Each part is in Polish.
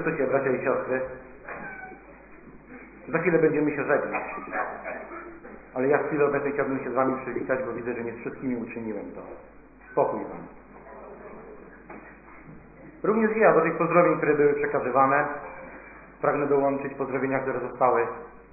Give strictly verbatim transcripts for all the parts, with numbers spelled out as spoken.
To się, bracia i siostry, za chwilę będziemy się żegnać, ale ja w chwilę obecnej chciałbym się z wami przywitać, bo widzę, że nie z wszystkimi uczyniłem to. Spokój wam. Również ja do tych pozdrowień, które były przekazywane, pragnę dołączyć pozdrowienia, które zostały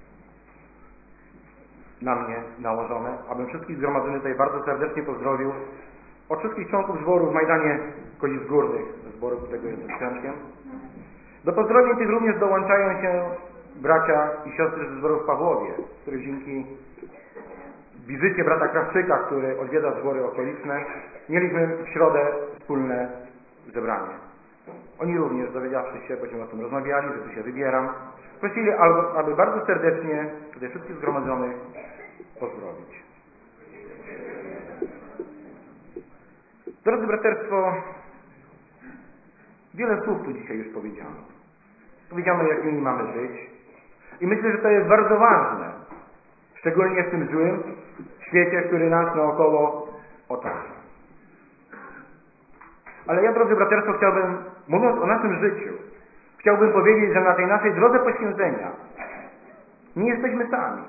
na mnie nałożone, abym wszystkich zgromadzonych tutaj bardzo serdecznie pozdrowił, od wszystkich członków zboru w Majdanie Kozic Górnych, zboru, którego jestem członkiem. Do pozdrowień tych również dołączają się bracia i siostry ze zboru w Pawłowie, których dzięki wizycie brata Krawczyka, który odwiedza zbory okoliczne, mieliśmy w środę wspólne zebranie. Oni również, dowiedziawszy się, bośmy o tym rozmawiali, że tu się wybieram, prosili, aby bardzo serdecznie tutaj wszystkich zgromadzonych pozdrowić. Drodzy braterstwo, wiele słów tu dzisiaj już powiedziano. Powiedziano, jakimi mamy być. I myślę, że to jest bardzo ważne, szczególnie w tym złym świecie, który nas naokoło otacza. Ale ja, drodzy braterstwo, chciałbym, mówiąc o naszym życiu, chciałbym powiedzieć, że na tej naszej drodze poświęcenia nie jesteśmy sami.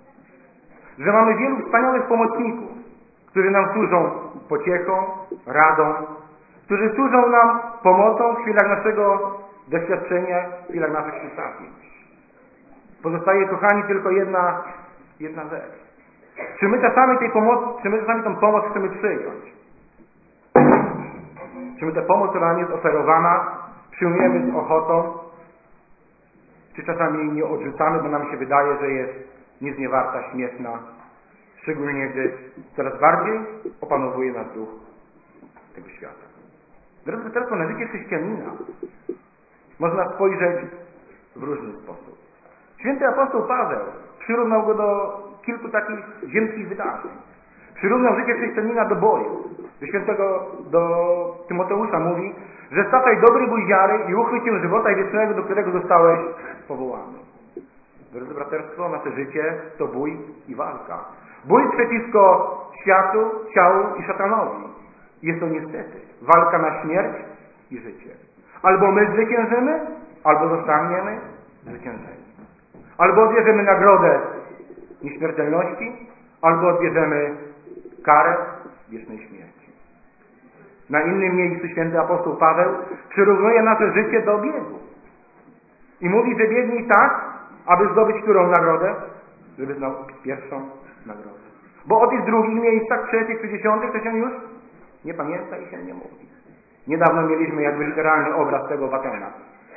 Że mamy wielu wspaniałych pomocników, którzy nam służą pociechą, radą, którzy służą nam pomocą w chwilach naszego doświadczenia, w chwilach naszych przytrafień. Pozostaje, kochani, tylko jedna, jedna rzecz. Czy my czasami tej pomocy, czy my czasami tą pomoc chcemy przyjąć? Czy my tę pomoc, która nam jest oferowana, przyjmujemy z ochotą? Czy czasami jej nie odrzucamy, bo nam się wydaje, że jest nic nie warta, śmieszna? Szczególnie, gdy coraz bardziej opanowuje nas duch tego świata. Drodzy braterstwo, na życie chrześcijanina można spojrzeć w różny sposób. Święty apostoł Paweł przyrównał go do kilku takich ziemskich wydarzeń. Przyrównał życie chrześcijanina do boju. Do świętego do Tymoteusza mówi, że stawaj dobry bój wiary i uchwyć się żywota wiecznego, do którego zostałeś powołany. Drodzy braterstwo, nasze życie to bój i walka. Bój przeciwko światu, ciału i szatanowi. Jest to niestety walka na śmierć i życie. Albo my zwyciężymy, albo zostaniemy zwyciężeni. Albo odbierzemy nagrodę nieśmiertelności, albo odbierzemy karę wiecznej śmierci. Na innym miejscu święty apostoł Paweł przyrównuje nasze życie do biegu. I mówi, że biegnij tak, aby zdobyć którą nagrodę? Żeby zdobyć pierwszą nagrodę. Bo o tych drugich miejscach, trzecich czy dziesiątych, to się już nie pamięta i się nie mówi. Niedawno mieliśmy jakby literalny obraz tego w Atenach,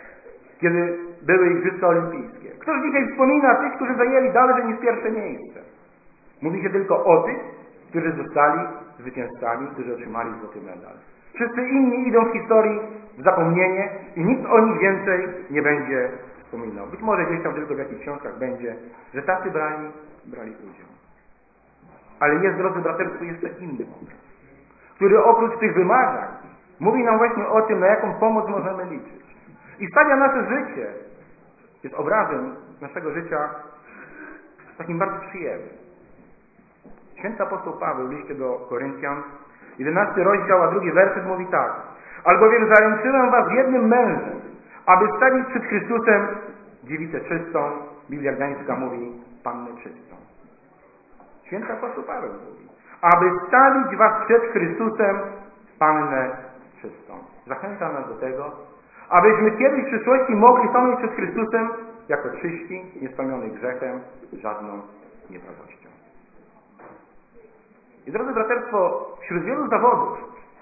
kiedy były Igrzyska Olimpijskie. Ktoś dzisiaj wspomina tych, którzy zajęli dalej niż pierwsze miejsce. Mówi się tylko o tych, którzy zostali zwycięzcami, którzy otrzymali złoty medal. Wszyscy inni idą w historii w zapomnienie i nikt o nich więcej nie będzie wspominał. Być może gdzieś tam tylko w jakichś książkach będzie, że tacy brali, brali udział. Ale jest, drodzy braterstwo, jeszcze inny obraz, który oprócz tych wymagań mówi nam właśnie o tym, na jaką pomoc możemy liczyć. I stawia nasze życie, jest obrazem naszego życia takim bardzo przyjemnym. Święty apostoł Paweł w liście do Koryntian, jedenasty rozdział, a drugi werset mówi tak. Albowiem zaręczyłem was jednym mężem, aby stawić przed Chrystusem dziewicę czystą, Biblia Gdańska mówi pannę czystą. Święty apostoł Paweł mówi, aby stawić was przed Chrystusem pannę czystą. Zachęca nas do tego, abyśmy kiedyś w przyszłości mogli stanąć przed Chrystusem jako czyści, niespełniony grzechem, żadną nieprawością. I drodzy braterstwo, wśród wielu zawodów,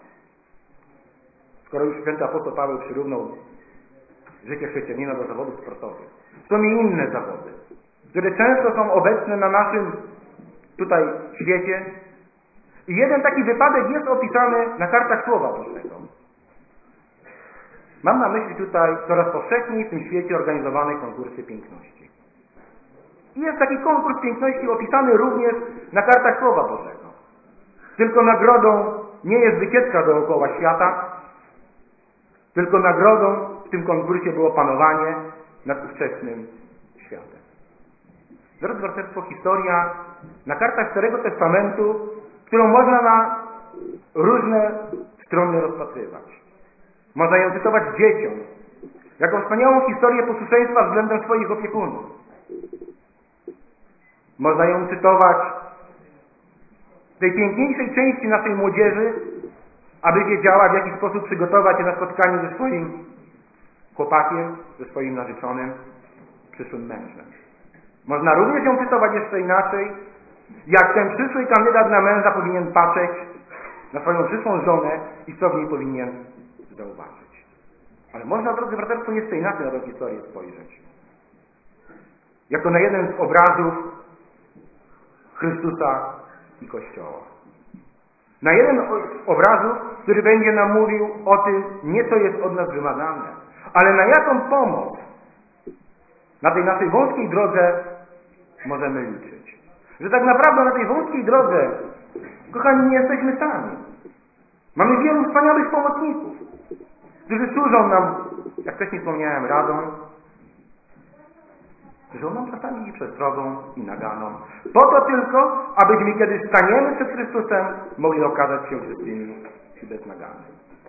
skoro już święty apostoł Paweł przyrównał życie chrześcijanina do zawodów sportowych, są i inne zawody, które często są obecne na naszym tutaj świecie. I jeden taki wypadek jest opisany na kartach Słowa Bożego. Mam na myśli tutaj coraz powszechniej w tym świecie organizowane konkursy piękności. I jest taki konkurs piękności opisany również na kartach Słowa Bożego. Tylko nagrodą nie jest wycieczka dookoła świata, tylko nagrodą w tym konkursie było panowanie nad ówczesnym światem. Drodzy braterstwo, historia na kartach Starego Testamentu, którą można na różne strony rozpatrywać. Można ją cytować dzieciom, jako wspaniałą historię posłuszeństwa względem swoich opiekunów. Można ją cytować w tej piękniejszej części naszej młodzieży, aby wiedziała, w jaki sposób przygotować się na spotkanie ze swoim chłopakiem, ze swoim narzeczonym, przyszłym mężem. Można również ją cytować jeszcze inaczej, jak ten przyszły kandydat na męża powinien patrzeć na swoją przyszłą żonę i co w niej powinien zauważyć. Ale można, drodzy braterstwo, jeszcze inaczej na tę historię spojrzeć. Jako na jeden z obrazów Chrystusa i Kościoła. Na jeden z obrazów, który będzie nam mówił o tym, nie co jest od nas wymagane, ale na jaką pomoc na tej naszej wąskiej drodze możemy liczyć. Że tak naprawdę na tej wąskiej drodze, kochani, nie jesteśmy sami. Mamy wielu wspaniałych pomocników, którzy służą nam, jak wcześniej wspomniałem, radą, służą nam czasami i przestrogą, i naganą. Po to tylko, abyśmy, kiedy staniemy przed Chrystusem, mogli okazać się czystymi i bez nagany.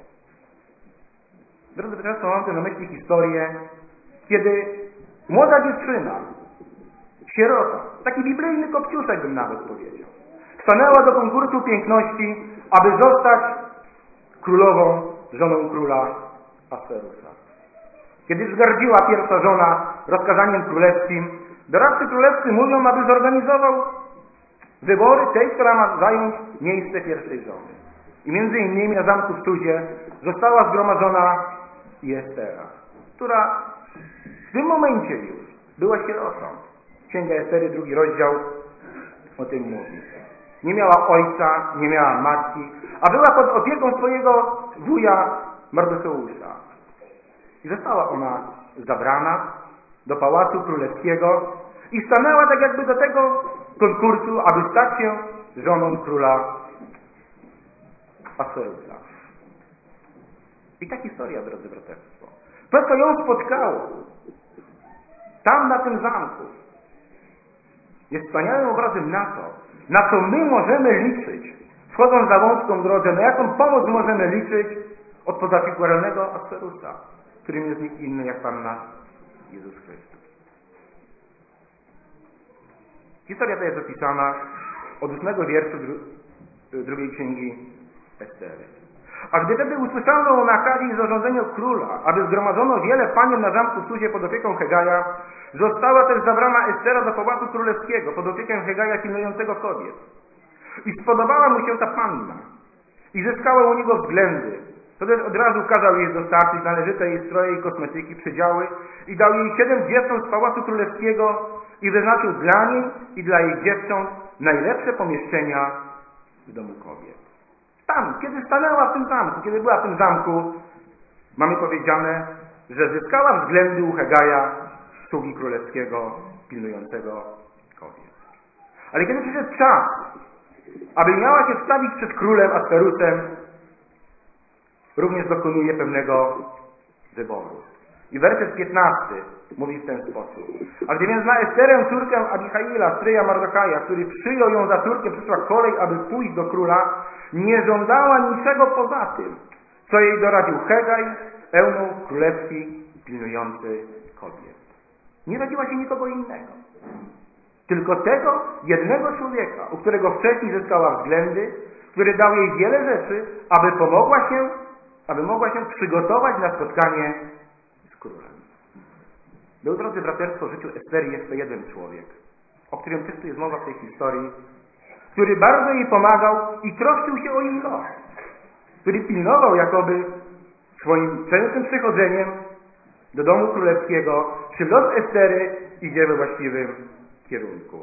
Drodzy Państwo, mam tu na myśli historię, kiedy młoda dziewczyna, sierota, taki biblijny kopciuszek bym nawet powiedział, stanęła do konkursu piękności, aby zostać królową, żoną króla Ahaswerusa. Kiedy wzgardziła pierwsza żona rozkazaniem królewskim, doradcy królewscy mówią, aby zorganizował wybory tej, która ma zająć miejsce pierwszej żony. I między innymi na zamku w Suzie została zgromadzona i Estera, która w tym momencie już była sierotą. Księga Estery, drugi rozdział o tym mówi. Nie miała ojca, nie miała matki, a była pod opieką swojego wuja Mardocheusza. I została ona zabrana do pałacu królewskiego i stanęła tak jakby do tego konkursu, aby stać się żoną króla Ahaswerusa. I ta historia, drodzy braterstwo, to, co ją spotkało tam na tym zamku, jest wspaniałym obrazem na to, na co my możemy liczyć, wchodząc na wąską drogę, na jaką pomoc możemy liczyć od pozafikwaralnego Ahaswerusa, którym jest nikt inny jak Pan nasz Jezus Chrystus. Historia ta jest opisana od ósmego wierszu dru- drugiej księgi Estery. A gdy wtedy usłyszano o nakazie i zarządzeniu króla, aby zgromadzono wiele panien na zamku w Suzie pod opieką Hegaja, została też zabrana Estera do pałacu królewskiego pod opiekę Hegaja pilnującego kobiet. I spodobała mu się ta panna i zyskała u niego względy. To też od razu kazał jej dostarczyć należyte jej stroje i kosmetyki, przydziały i dał jej siedem dziewcząt z pałacu królewskiego i wyznaczył dla niej i dla jej dziewcząt najlepsze pomieszczenia w domu kobiet. Tam, kiedy stanęła w tym zamku, kiedy była w tym zamku, mamy powiedziane, że zyskała względy u Hegaja, sługi królewskiego, pilnującego kobiet. Ale kiedy przyszedł czas, aby miała się wstawić przed królem Ahaswerusem, również dokonuje pewnego wyboru. I werset piętnasty mówi w ten sposób. A gdy więc na Esterę, córkę Abihaila, stryja Mardochaja, który przyjął ją za córkę, przyszła kolej, aby pójść do króla, nie żądała niczego poza tym, co jej doradził Hegaj, eunuch królewski, pilnujący kobiet. Nie radziła się nikogo innego. Tylko tego jednego człowieka, u którego wcześniej zyskała względy, który dał jej wiele rzeczy, aby pomogła się, aby mogła się przygotować na spotkanie z królem. Był, drodzy braterstwo, w życiu Estery jeszcze jeden człowiek, o którym też tu jest mowa w tej historii, który bardzo jej pomagał i troszczył się o jej los, który pilnował jakoby swoim częstym przychodzeniem do domu królewskiego, czy los Estery idzie we właściwym kierunku.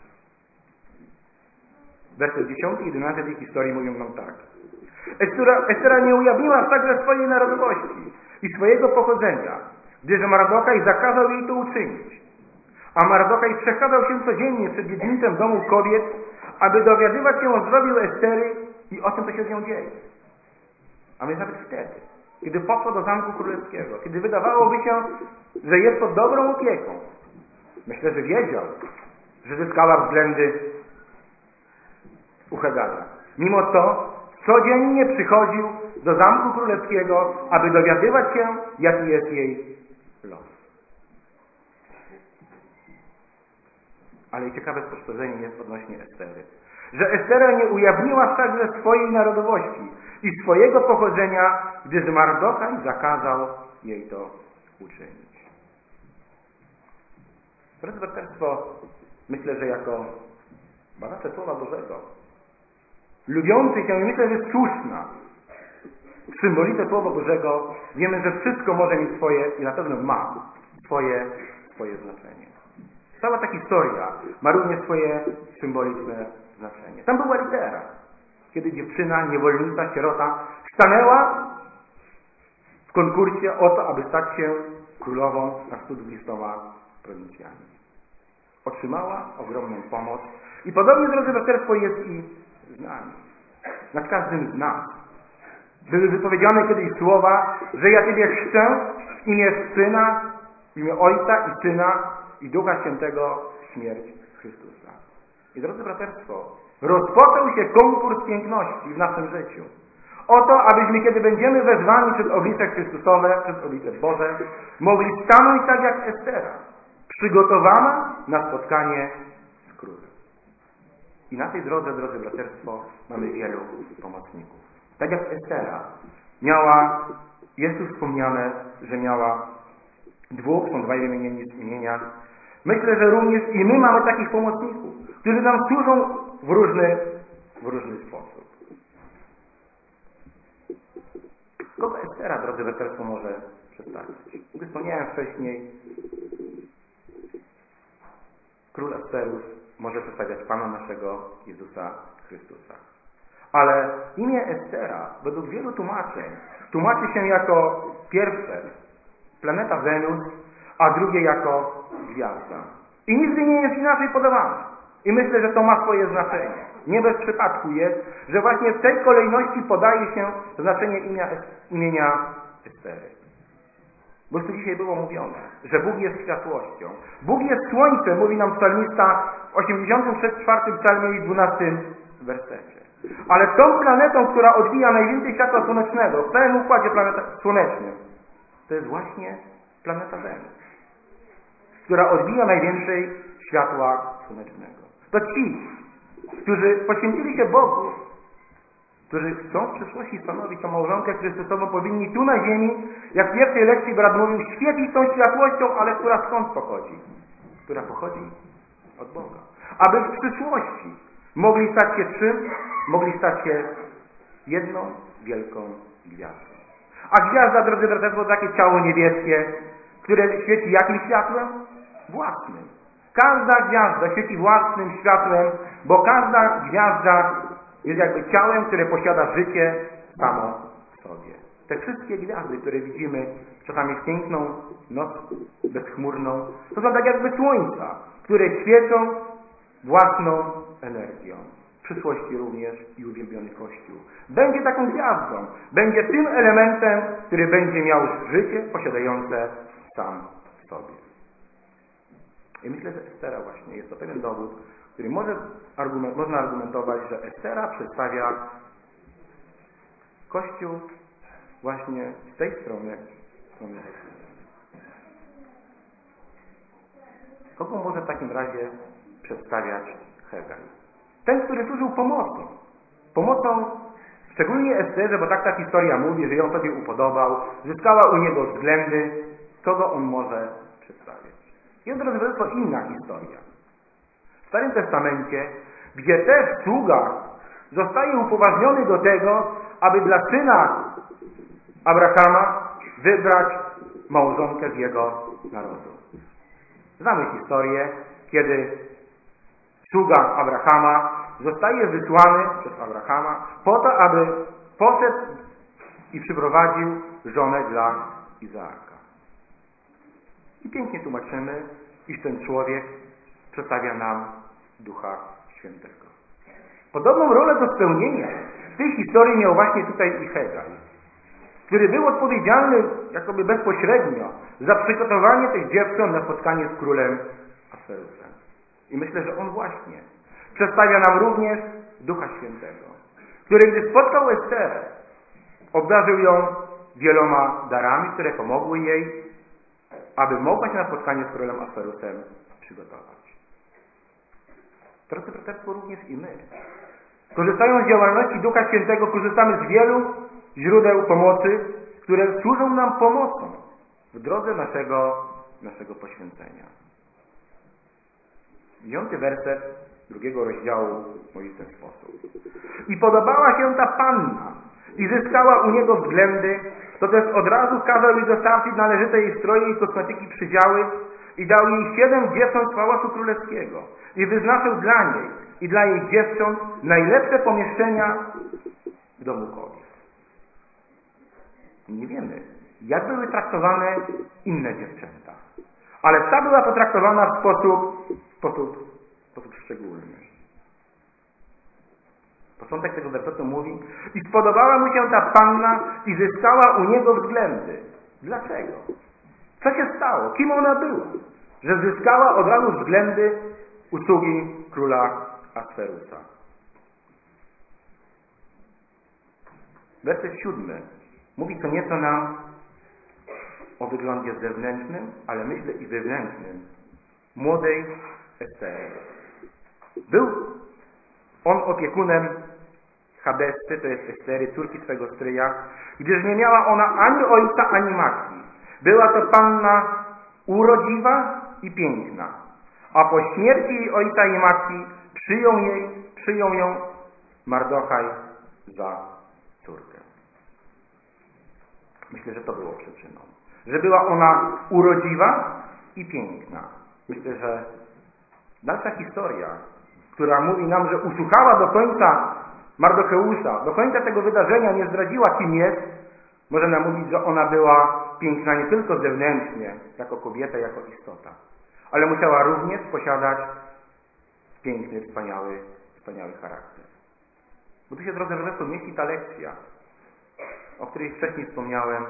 Werset dziesiąty i jedenasty tej historii mówią nam tak. Estera, Estera nie ujawniła także swojej narodowości i swojego pochodzenia, gdyż Mardochaj zakazał jej to uczynić. A Mardochaj przechadzał się codziennie przed dziedzicem domu kobiet, aby dowiadywać się o zdrowiu Estery i o tym, co się z nią dzieje. A więc nawet wtedy, kiedy poszła do zamku królewskiego, kiedy wydawałoby się, że jest pod dobrą opieką, myślę, że wiedział, że zyskała względy u Hegaja. Mimo to codziennie przychodził do zamku królewskiego, aby dowiadywać się, jaki jest jej los. Ale ciekawe spostrzeżenie jest odnośnie Estery. Że Estera nie ujawniła wszakże swojej narodowości i swojego pochodzenia, gdyż Mardochaj zakazał jej to uczynić. Drodzy braterstwo, myślę, że jako badacze Słowa Bożego, lubiący się, i myślę, że słuszna w symbolice Słowa Bożego, wiemy, że wszystko może mieć swoje, i na pewno ma swoje, swoje znaczenie. Cała ta historia ma również swoje symboliczne znaczenie. Tam była litera, kiedy dziewczyna, niewolnica, sierota stanęła w konkursie o to, aby stać się królową nad stu dwudziestoma prowincjami. Otrzymała ogromną pomoc i podobnie, drodzy braterstwo, jest i z nami. Nad każdym z nas. Były wypowiedziane kiedyś słowa, że ja Ciebie chrzczę w imię Syna, w imię Ojca i Syna i Ducha Świętego śmierć Chrystusa. I drodzy braterstwo, rozpoczął się konkurs piękności w naszym życiu. O to, abyśmy, kiedy będziemy wezwani przed oblicze Chrystusowe, przed oblicze Boże, mogli stanąć tak jak Estera, przygotowana na spotkanie z królem. I na tej drodze, drodzy braterstwo, mamy wielu pomocników. Tak jak Estera miała, jest tu wspomniane, że miała dwóch, są dwaj wymienieni z imienia. Myślę, że również i my mamy takich pomocników, którzy nam służą w różny, w różny sposób. Kogo Estera, drodzy braterstwo, może przedstawić? Gdy wspomniałem wcześniej, król Asterus może przedstawiać Pana naszego Jezusa Chrystusa. Ale imię Estera, według wielu tłumaczeń, tłumaczy się jako pierwsze planeta Wenus, a drugie jako gwiazda. I nigdy nie jest inaczej podawane. I myślę, że to ma swoje znaczenie. Nie bez przypadku jest, że właśnie w tej kolejności podaje się znaczenie imienia, imienia Estery. Bo już tu dzisiaj było mówione, że Bóg jest światłością. Bóg jest słońcem, mówi nam psalmista w osiemdziesiątym czwartym psalmie i dwunastym wersecie. Ale tą planetą, która odbija najwięcej światła słonecznego w całym układzie planeta słonecznym, to jest właśnie planeta Wenus, która odbija najwięcej światła słonecznego. To ci, którzy poświęcili się Bogu, którzy chcą w przyszłości stanowić tą małżonkę Chrystusową, powinni tu na ziemi, jak w pierwszej lekcji brat mówił, świecić tą światłością, ale która skąd pochodzi? Która pochodzi od Boga. Aby w przyszłości mogli stać się czym? Mogli stać się jedną wielką gwiazdą. A gwiazda, drodzy bracia, to takie ciało niebieskie, które świeci jakim światłem? Własnym. Każda gwiazda świeci własnym światłem, bo każda gwiazda jest jakby ciałem, które posiada życie samo w sobie. Te wszystkie gwiazdy, które widzimy, czasami w piękną noc bezchmurną, to są tak jakby słońca, które świecą własną energią. W przyszłości również i uwielbiony Kościół będzie taką gwiazdą, będzie tym elementem, który będzie miał życie posiadające sam w sobie. I myślę, że Estera właśnie jest to pewien dowód, który może argument, można argumentować, że Estera przedstawia Kościół właśnie z tej strony, strony. Kogo może w takim razie przedstawiać Hegai? Ten, który służył pomocą. Pomocą szczególnie Esterze, bo tak ta historia mówi, że ją sobie upodobał, zyskała u niego względy, kogo on może przedstawiać. Jest, drodzy Państwo, inna historia. W Starym Testamencie, gdzie też sługa zostaje upoważniony do tego, aby dla syna Abrahama wybrać małżonkę z jego narodu. Znamy historię, kiedy sługa Abrahama zostaje wysłany przez Abrahama po to, aby poszedł i przyprowadził żonę dla Izaaka. I pięknie tłumaczymy, iż ten człowiek przedstawia nam Ducha Świętego. Podobną rolę do spełnienia w tej historii miał właśnie tutaj i Hegai, który był odpowiedzialny jakoby bezpośrednio za przygotowanie tych dziewcząt na spotkanie z królem Asterusem. I myślę, że on właśnie przedstawia nam również Ducha Świętego, który gdy spotkał Esterę, obdarzył ją wieloma darami, które pomogły jej aby mogła się na spotkanie z królem Asferusem przygotować. Drodzy braterstwo, również i my, korzystając z działalności Ducha Świętego, korzystamy z wielu źródeł pomocy, które służą nam pomocą w drodze naszego, naszego poświęcenia. Dziewiąty werset drugiego rozdziału mówi w ten sposób. I podobała się ta panna i zyskała u niego względy, to też od razu kazał jej dostarczyć należyte jej stroje i kosmetyki przydziały i dał jej siedem dziewcząt z pałacu królewskiego i wyznaczył dla niej i dla jej dziewcząt najlepsze pomieszczenia w domu kobiet. Nie wiemy, jak były traktowane inne dziewczęta, ale ta była potraktowana w sposób, w sposób, w sposób szczególny. Początek tego wersetu mówi: i spodobała mu się ta panna i zyskała u niego względy. Dlaczego? Co się stało? Kim ona była? Że zyskała od razu względy usługi króla Asferusa. Werset siódmy mówi co nieco nam o wyglądzie zewnętrznym, ale myślę i wewnętrznym młodej Estery. Był on opiekunem Hadessy, to jest Estery, córki swego stryja, gdyż nie miała ona ani ojca, ani matki. Była to panna urodziwa i piękna, a po śmierci jej ojca i matki przyjął, jej, przyjął ją Mardochaj za córkę. Myślę, że to było przyczyną. Że była ona urodziwa i piękna. Myślę, że dalsza historia, która mówi nam, że usłuchała do końca Mardocheusza, do końca tego wydarzenia nie zdradziła, kim jest, może nam mówić, że ona była piękna nie tylko zewnętrznie, jako kobieta, jako istota, ale musiała również posiadać piękny, wspaniały, wspaniały charakter. Bo tu się, drodzy rodzeństwo, mieści ta lekcja, o której wcześniej wspomniałem,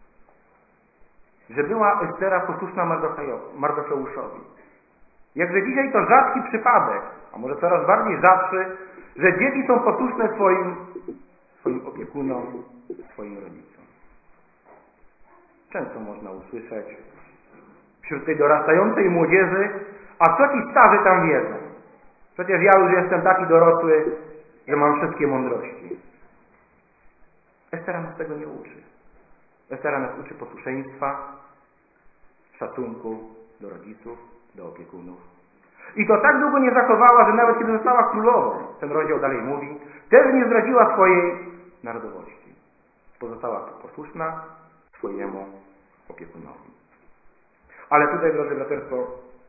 że była Estera posłuszna Mardocheuszowi. Jakże dzisiaj to rzadki przypadek, a może coraz bardziej rzadszy, że dzieci są posłuszne swoim, swoim opiekunom, swoim rodzicom. Często można usłyszeć wśród tej dorastającej młodzieży: a co ci starzy tam wiedzą? Przecież ja już jestem taki dorosły, że mam wszystkie mądrości. Estera nas tego nie uczy. Estera nas uczy posłuszeństwa, szacunku do rodziców, do opiekunów. I to tak długo nie zachowała, że nawet kiedy została królową, ten rozdział dalej mówi, też nie zdradziła swojej narodowości. Pozostała posłuszna swojemu opiekunowi. Ale tutaj, drodzy braterstwo,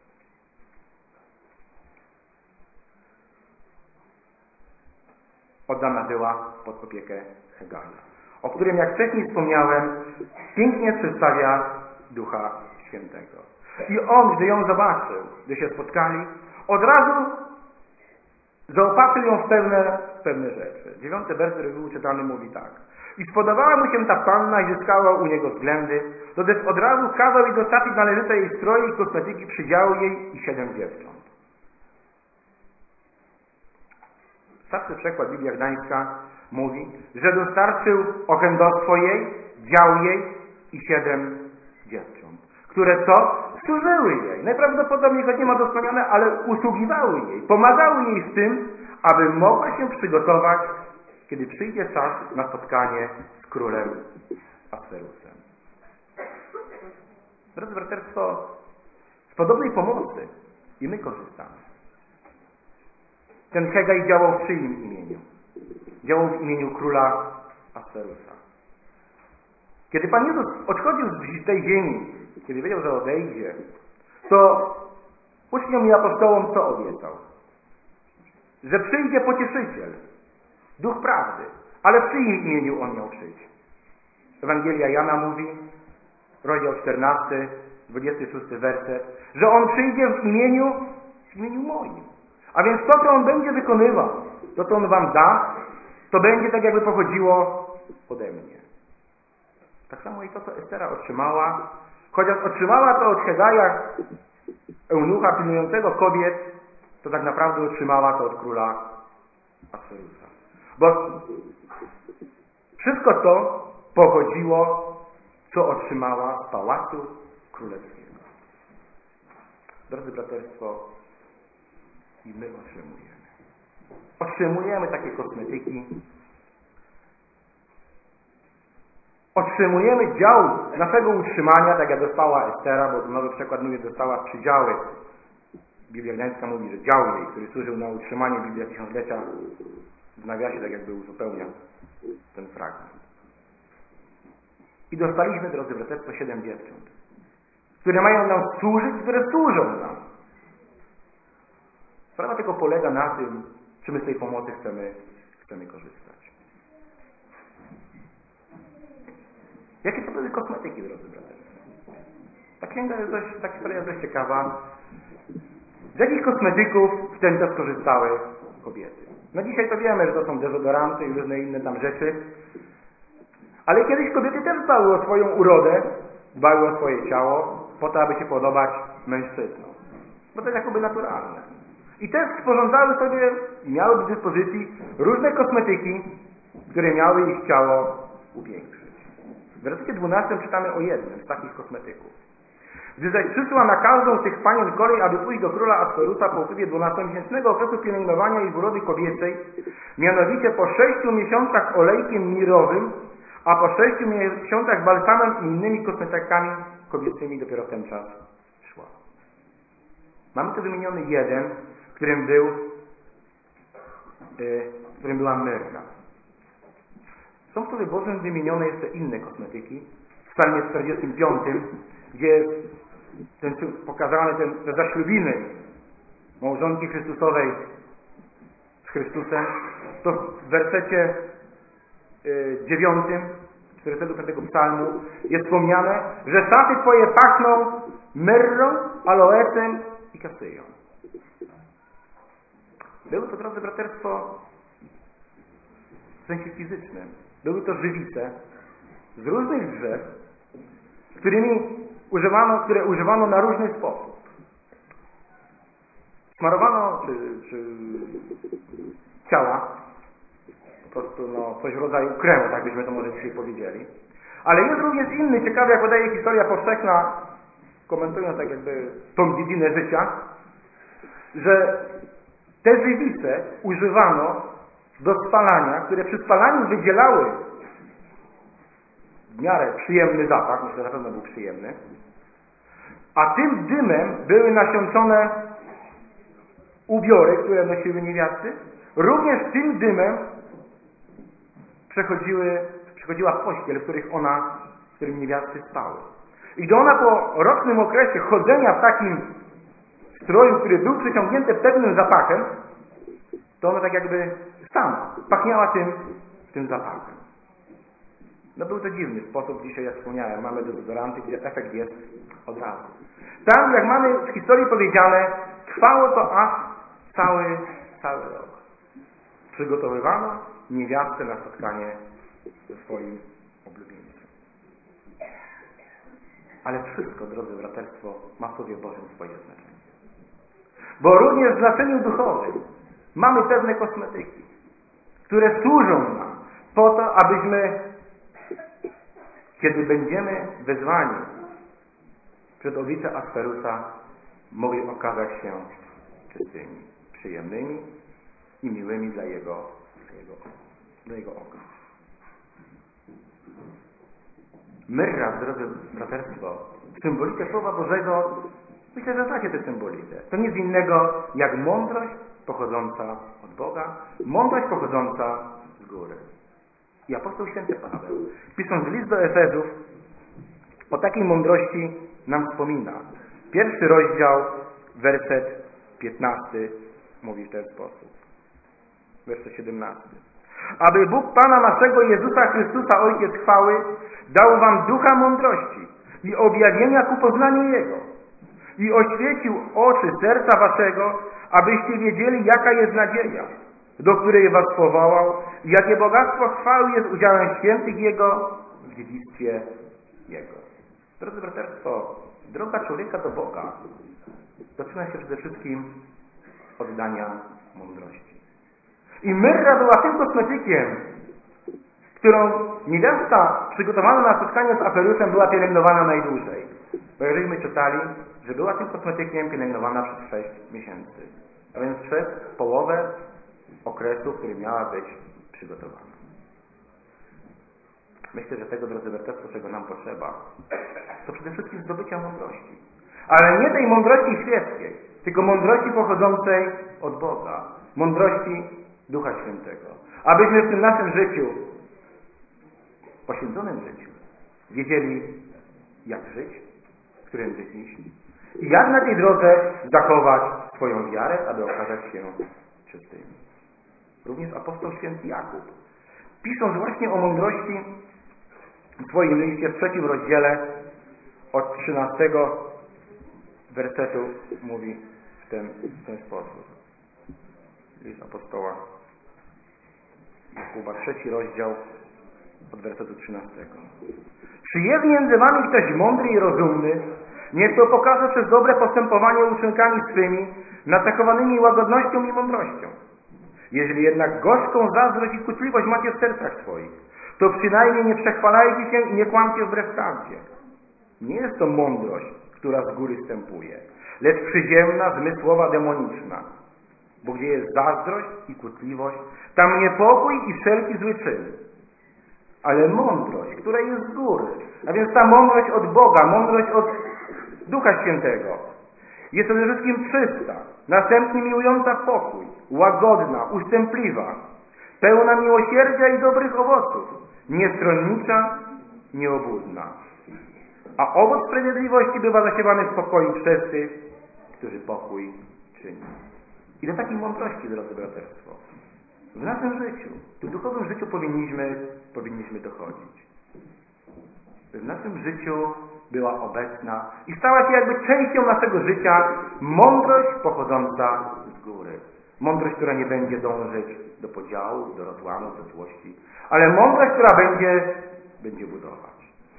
oddana była pod opiekę Hegaja, o którym, jak wcześniej wspomniałem, pięknie przedstawia Ducha Świętego. I on, gdy ją zobaczył, gdy się spotkali, od razu zaopatrzył ją w pewne, w pewne rzeczy. Dziewiąty werset reguły czytany mówi tak. I spodobała mu się ta panna i zyskała u niego względy, to też od razu kazał jej dostarczyć należyte jej stroje i kosmetyki, przydział jej i siedem dziewcząt. Starszy przekład Biblia Gdańska mówi, że dostarczył ochędostwo jej, dział jej i siedem dziewcząt, które co? Służyły jej. Najprawdopodobniej, choć nie ma to wspomniane, ale usługiwały jej, pomagały jej w tym, aby mogła się przygotować, kiedy przyjdzie czas na spotkanie z królem Asferusem. Drodzy braterstwo, z podobnej pomocy i my korzystamy. Ten Hegaj działał w czyim imieniu? Działał w imieniu króla Asferusa. Kiedy Pan Jezus odchodził z tej ziemi, kiedy wiedział, że odejdzie, to uczniom i apostołom co obiecał? Że przyjdzie Pocieszyciel, Duch Prawdy. Ale w czyim imieniu On miał przyjść? Ewangelia Jana mówi, rozdział czternasty, dwudziesty szósty werset, że On przyjdzie w imieniu, w imieniu moim. A więc to, co On będzie wykonywał, to, co On wam da, to będzie tak, jakby pochodziło ode mnie. Tak samo i to, co Estera otrzymała, chociaż otrzymała to od Hegaja, eunucha pilnującego kobiet, to tak naprawdę otrzymała to od króla Asferusa. Bo wszystko to pochodziło, co otrzymała z pałacu królewskiego. Drodzy braterstwo, i my otrzymujemy. Otrzymujemy takie kosmetyki. Otrzymujemy dział naszego utrzymania, tak jak dostała Estera, bo nowy przekład mówi, że dostała przydziały. Biblia Gdańska mówi, że dział jej, który służył na utrzymanie Biblia Tysiąclecia, w nawiasie tak jakby uzupełnia ten fragment. I dostaliśmy, drodzy braterstwo, siedem dziewcząt, które mają nam służyć, które służą nam. Sprawa tylko polega na tym, czy my z tej pomocy chcemy, chcemy korzystać. Jakie to były kosmetyki, drodzy braterstwo? Ta księga jest dość, ta historia jest dość ciekawa. Z jakich kosmetyków w ten czas korzystały kobiety? No dzisiaj to wiemy, że to są dezodoranty i różne inne tam rzeczy. Ale kiedyś kobiety też dbały o swoją urodę, dbały o swoje ciało, po to, aby się podobać mężczyznom. Bo to jest jakoby naturalne. I też sporządzały sobie i miały do dyspozycji różne kosmetyki, które miały ich ciało upiększyć. W wersecie dwunastym czytamy o jednym z takich kosmetyków. Gdy zaś przyszła na każdą z tych panien kolej, aby pójść do króla Asferusa po upływie dwunastomiesięcznego okresu pielęgnowania i urody kobiecej, mianowicie po sześciu miesiącach olejkiem mirowym, a po sześciu miesiącach balsamem i innymi kosmetykami kobiecymi dopiero w ten czas szła. Mamy tu wymieniony jeden, w którym był, yy, w którym była myrra. Są w Słowie Bożym wymienione jeszcze inne kosmetyki. W psalmie czterdziestym piątym, gdzie jest ten, pokazane ten, te zaślubiny małżonki Chrystusowej z Chrystusem, to w wersecie yy, dziewiątym, czterdziestego piątego psalmu jest wspomniane, że szafy Twoje pachną myrrą, aloesem i kasyją. Były to, drodzy braterstwo, w sensie fizycznym. Były to żywice z różnych drzew, którymi używano, które używano na różny sposób. Smarowano czy, czy ciała, po prostu no, coś w rodzaju kremu, tak byśmy to może dzisiaj powiedzieli. Ale jest również inny, ciekawy, jak podaje historia powszechna, komentując tak jakby tą dziedzinę życia, że te żywice używano do spalania, które przy spalaniu wydzielały w miarę przyjemny zapach, myślę, że na pewno był przyjemny, a tym dymem były nasiączone ubiory, które nosiły niewiasty. Również tym dymem przechodziły, przechodziła pościel, w których ona, w którym niewiasty spały. I gdy ona po rocznym okresie chodzenia w takim stroju, który był przeciągnięty pewnym zapachem, to ona tak jakby sama pachniała tym, tym zapachem. No był to dziwny sposób, dzisiaj jak wspomniałem, mamy dezodoranty, gdzie efekt jest od razu. Tam, jak mamy w historii powiedziane, trwało to aż cały, cały rok. Przygotowywano niewiastę na spotkanie ze swoim oblubieńcem. Ale wszystko, drodzy braterstwo, ma w Słowie Bożym swoje znaczenie. Bo również w znaczeniu duchowym mamy pewne kosmetyki, które służą nam po to, abyśmy, kiedy będziemy wezwani przed oblicze Asferusa, mogli okazać się czystymi, przyjemnymi i miłymi dla Jego, dla Jego, dla Jego oka. Myrra, drodzy braterstwo, symbolikę Słowa Bożego, myślę, że znacie tę symbolikę. To nic innego jak mądrość pochodząca od Boga, mądrość pochodząca z góry. I apostoł święty Paweł, pisząc list do Efezów, o takiej mądrości nam wspomina. Pierwszy rozdział, werset piętnasty, mówi w ten sposób. Werset siedemnasty. Aby Bóg Pana naszego Jezusa Chrystusa, Ojciec chwały, dał wam ducha mądrości i objawienia ku poznaniu Jego i oświecił oczy serca waszego, abyście wiedzieli, jaka jest nadzieja, do której was powołał i jakie bogactwo chwały jest udziałem świętych Jego w dziedzictwie Jego. Drodzy braterstwo, droga człowieka do Boga zaczyna się przede wszystkim od dania mądrości. I myrra była tym kosmetykiem, którą niewiasta przygotowana na spotkanie z Aferusem była pielęgnowana najdłużej. Bo jak żeśmy czytali, że była tym kosmetykiem pielęgnowana przez sześć miesięcy. A więc przez połowę okresu, który miała być przygotowana. Myślę, że tego, drodzy braterstwo, czego nam potrzeba, to przede wszystkim zdobycia mądrości. Ale nie tej mądrości świeckiej, tylko mądrości pochodzącej od Boga. Mądrości Ducha Świętego. Abyśmy w tym naszym życiu, poświęconym życiu, wiedzieli, jak żyć, w którym żyć iść i jak na tej drodze zachować swoją wiarę, aby okazać się czystymi. Również apostoł święty Jakub, pisząc właśnie o mądrości w swoim liście w trzecim rozdziale od trzynastego wersetu mówi w ten, w ten sposób. List apostoła Jakuba, trzeci rozdział od wersetu trzynastego. Czy jest między wami ktoś mądry i rozumny? Niech to pokaże przez dobre postępowanie uczynkami swymi, nacechowanymi łagodnością i mądrością. Jeżeli jednak gorzką zazdrość i kłótliwość macie w sercach swoich, to przynajmniej nie przechwalajcie się i nie kłamcie wbrew prawdzie. Nie jest to mądrość, która z góry wstępuje, lecz przyziemna, zmysłowa, demoniczna. Bo gdzie jest zazdrość i kłótliwość, tam niepokój i wszelki zły czyn. Ale mądrość, która jest z góry, a więc ta mądrość od Boga, mądrość od Ducha Świętego, jest przede wszystkim czysta, następnie miłująca pokój, łagodna, ustępliwa, pełna miłosierdzia i dobrych owoców, niestronnicza, nieobłudna. A owoc sprawiedliwości bywa zasiewany w pokoju przez tych, którzy pokój czynią. I do takiej mądrości, drodzy braterstwo, w naszym życiu, w duchowym życiu powinniśmy, powinniśmy dochodzić. By w naszym życiu była obecna i stała się jakby częścią naszego życia mądrość pochodząca z góry. Mądrość, która nie będzie dążyć do podziału, do rozłamu, do złości, ale mądrość, która będzie, będzie budować.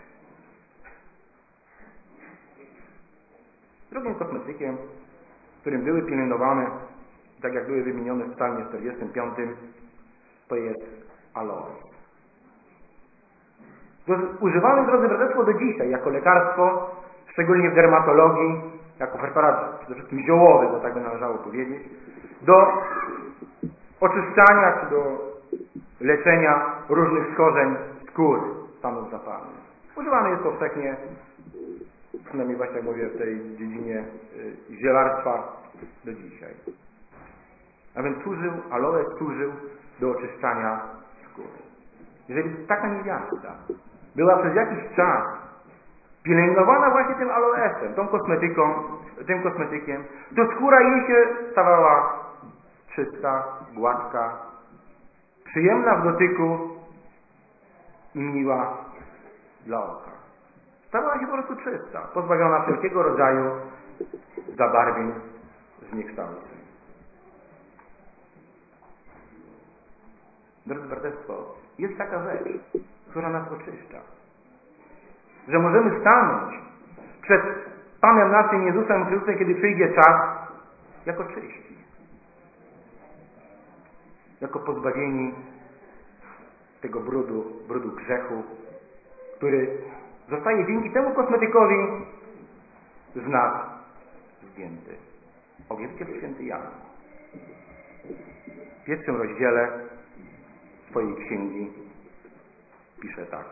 Drugim kosmetykiem, którym były pielęgnowane, tak jak były wymienione w psalmie czterdziestym piątym, to jest aloes. To jest używany, drodzy braterstwo, do dzisiaj jako lekarstwo, szczególnie w dermatologii, jako preparat przede wszystkim ziołowy, bo tak by należało powiedzieć, do oczyszczania czy do leczenia różnych schorzeń skóry, stanów zapalnych. Używany jest powszechnie, przynajmniej właśnie jak mówię, w tej dziedzinie zielarstwa do dzisiaj. A więc służył, aloes służył do oczyszczania skóry. Jeżeli taka niewiasta była przez jakiś czas pielęgnowana właśnie tym aloesem, tą kosmetyką, tym kosmetykiem, to skóra jej się stawała czysta, gładka, przyjemna w dotyku i miła dla oka. Stawała się po prostu czysta, pozbawiona wszelkiego rodzaju zabarwień zniekształceń. Drodzy braterstwo, jest taka rzecz, która nas oczyszcza. Że możemy stanąć przed Panem naszym Jezusem Chrystusem, kiedy przyjdzie czas, jako czyści. Jako pozbawieni tego brudu, brudu grzechu, który zostaje dzięki temu kosmetykowi z nas zdjęty. Objawiciel święty Jan w pierwszym rozdziale swojej księgi pisze tak.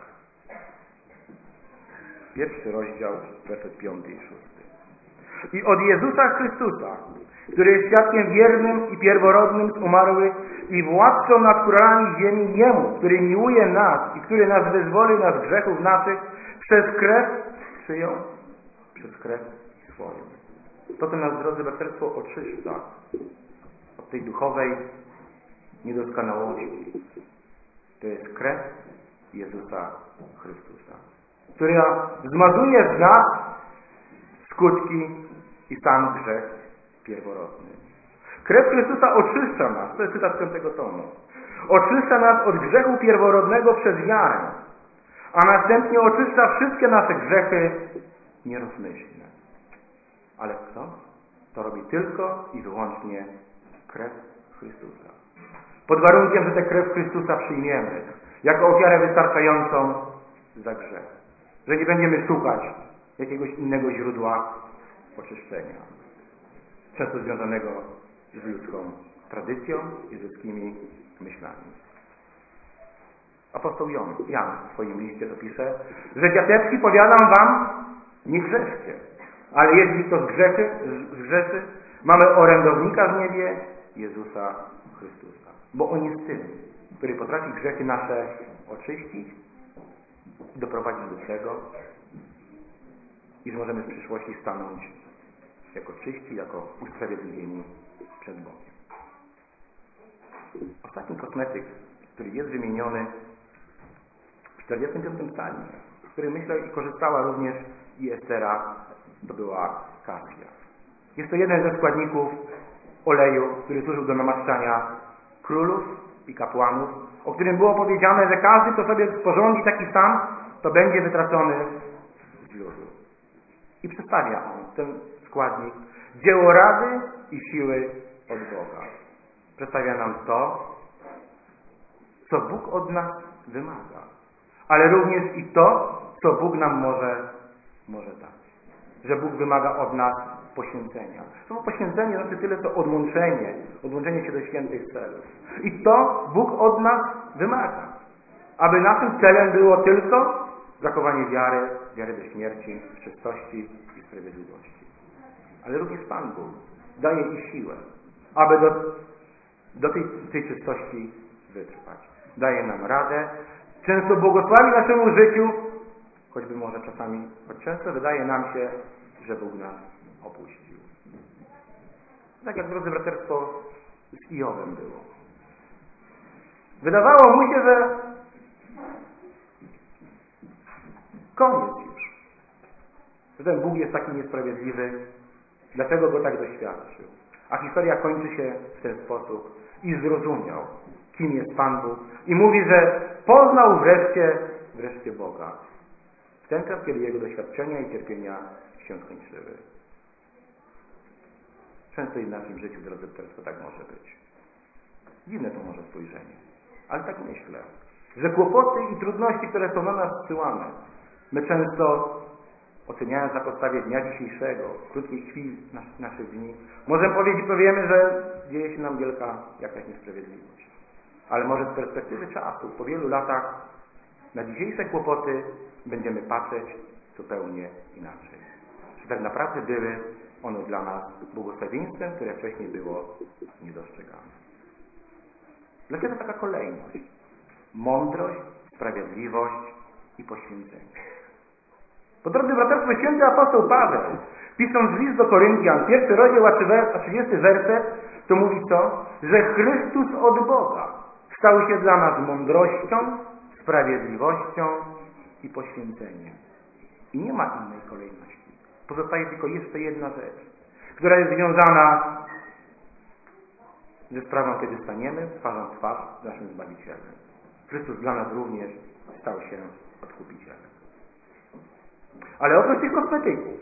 Pierwszy rozdział, werset piąty i szósty. I od Jezusa Chrystusa, który jest świadkiem wiernym i pierworodnym z umarłych i władcą nad królami ziemi, Jemu, który miłuje nas i który nas wyzwolił nas z grzechów naszych przez krew czyją? Przez krew swoją. To, co nas, drodzy braterstwo, oczyszcza od tej duchowej niedoskonałości. To jest krew Jezusa Chrystusa, która zmazuje z nas skutki i sam grzech pierworodny. Krew Chrystusa oczyszcza nas, to jest cytat z piątego tomu, oczyszcza nas od grzechu pierworodnego przez wiarę, a następnie oczyszcza wszystkie nasze grzechy nierozmyślne. Ale kto? To robi tylko i wyłącznie krew Chrystusa. Pod warunkiem, że tę krew Chrystusa przyjmiemy jako ofiarę wystarczającą za grzech. Że nie będziemy szukać jakiegoś innego źródła oczyszczenia, często związanego z ludzką tradycją i z ludzkimi myślami. Apostoł Jan, Jan w swoim liście to pisze, że dziateczki, powiadam wam, nie grzeszcie, ale jeśli kto zgrzechy, zgrzeszy, mamy orędownika w niebie, Jezusa Chrystusa. Bo On jest tym, który potrafi grzechy nasze oczyścić i doprowadzić do tego, iż możemy w przyszłości stanąć jako czyści, jako usprawiedliwieni przed Bogiem. Ostatni kosmetyk, który jest wymieniony w czterdziestym piątym psalmie, z którym myślę i korzystała również i Estera, to była kasja. Jest to jeden ze składników oleju, który służył do namaszczania królów i kapłanów, o którym było powiedziane, że każdy, kto sobie sporządzi taki sam, to będzie wytracony z ludu. I przedstawia on, ten składnik, dzieło rady i siły od Boga. Przedstawia nam to, co Bóg od nas wymaga, ale również i to, co Bóg nam może, może dać. Że Bóg wymaga od nas poświęcenia. Słowo poświęcenie znaczy tyle, co odłączenie, odłączenie się do świętych celów. I to Bóg od nas wymaga. Aby naszym celem było tylko zachowanie wiary, wiary do śmierci, czystości i sprawiedliwości. Ale również Pan Bóg daje i siłę, aby do, do tej, tej czystości wytrwać. Daje nam radę, często błogosławi naszemu życiu, choćby może czasami, choć często wydaje nam się, że Bóg nas opuścił. Tak jak, drodzy braterstwo, z Iowem było. Wydawało mu się, że koniec już. Że ten Bóg jest taki niesprawiedliwy. Dlaczego go tak doświadczył? A historia kończy się w ten sposób. I zrozumiał, kim jest Pan Bóg. I mówi, że poznał wreszcie, wreszcie Boga. W ten czas, kiedy jego doświadczenia i cierpienia się skończyły. Często i w naszym życiu, drodzy braterstwo, tak może być. Dziwne to może spojrzenie. Ale tak myślę, że kłopoty i trudności, które są na nas zsyłane, my często, oceniając na podstawie dnia dzisiejszego, krótkich chwil nas, naszych dni, możemy powiedzieć, powiemy, że dzieje się nam wielka jakaś niesprawiedliwość. Ale może z perspektywy czasu, po wielu latach, na dzisiejsze kłopoty będziemy patrzeć zupełnie inaczej. Że tak naprawdę były one dla nas błogosławieństwem, które wcześniej było niedostrzegane. Dlaczego taka kolejność? Mądrość, sprawiedliwość i poświęcenie. Po drodzy braterstwo, święty apostoł Paweł, pisząc list do Koryntian, pierwszy rozdział, a trzydziesty werset, to mówi to, że Chrystus od Boga stał się dla nas mądrością, sprawiedliwością i poświęceniem. I nie ma innej kolejności. Pozostaje tylko jeszcze jedna rzecz, która jest związana ze sprawą, kiedy staniemy twarzą w twarz z naszym Zbawicielem. Chrystus dla nas również stał się odkupicielem. Ale oprócz tych kosmetyków,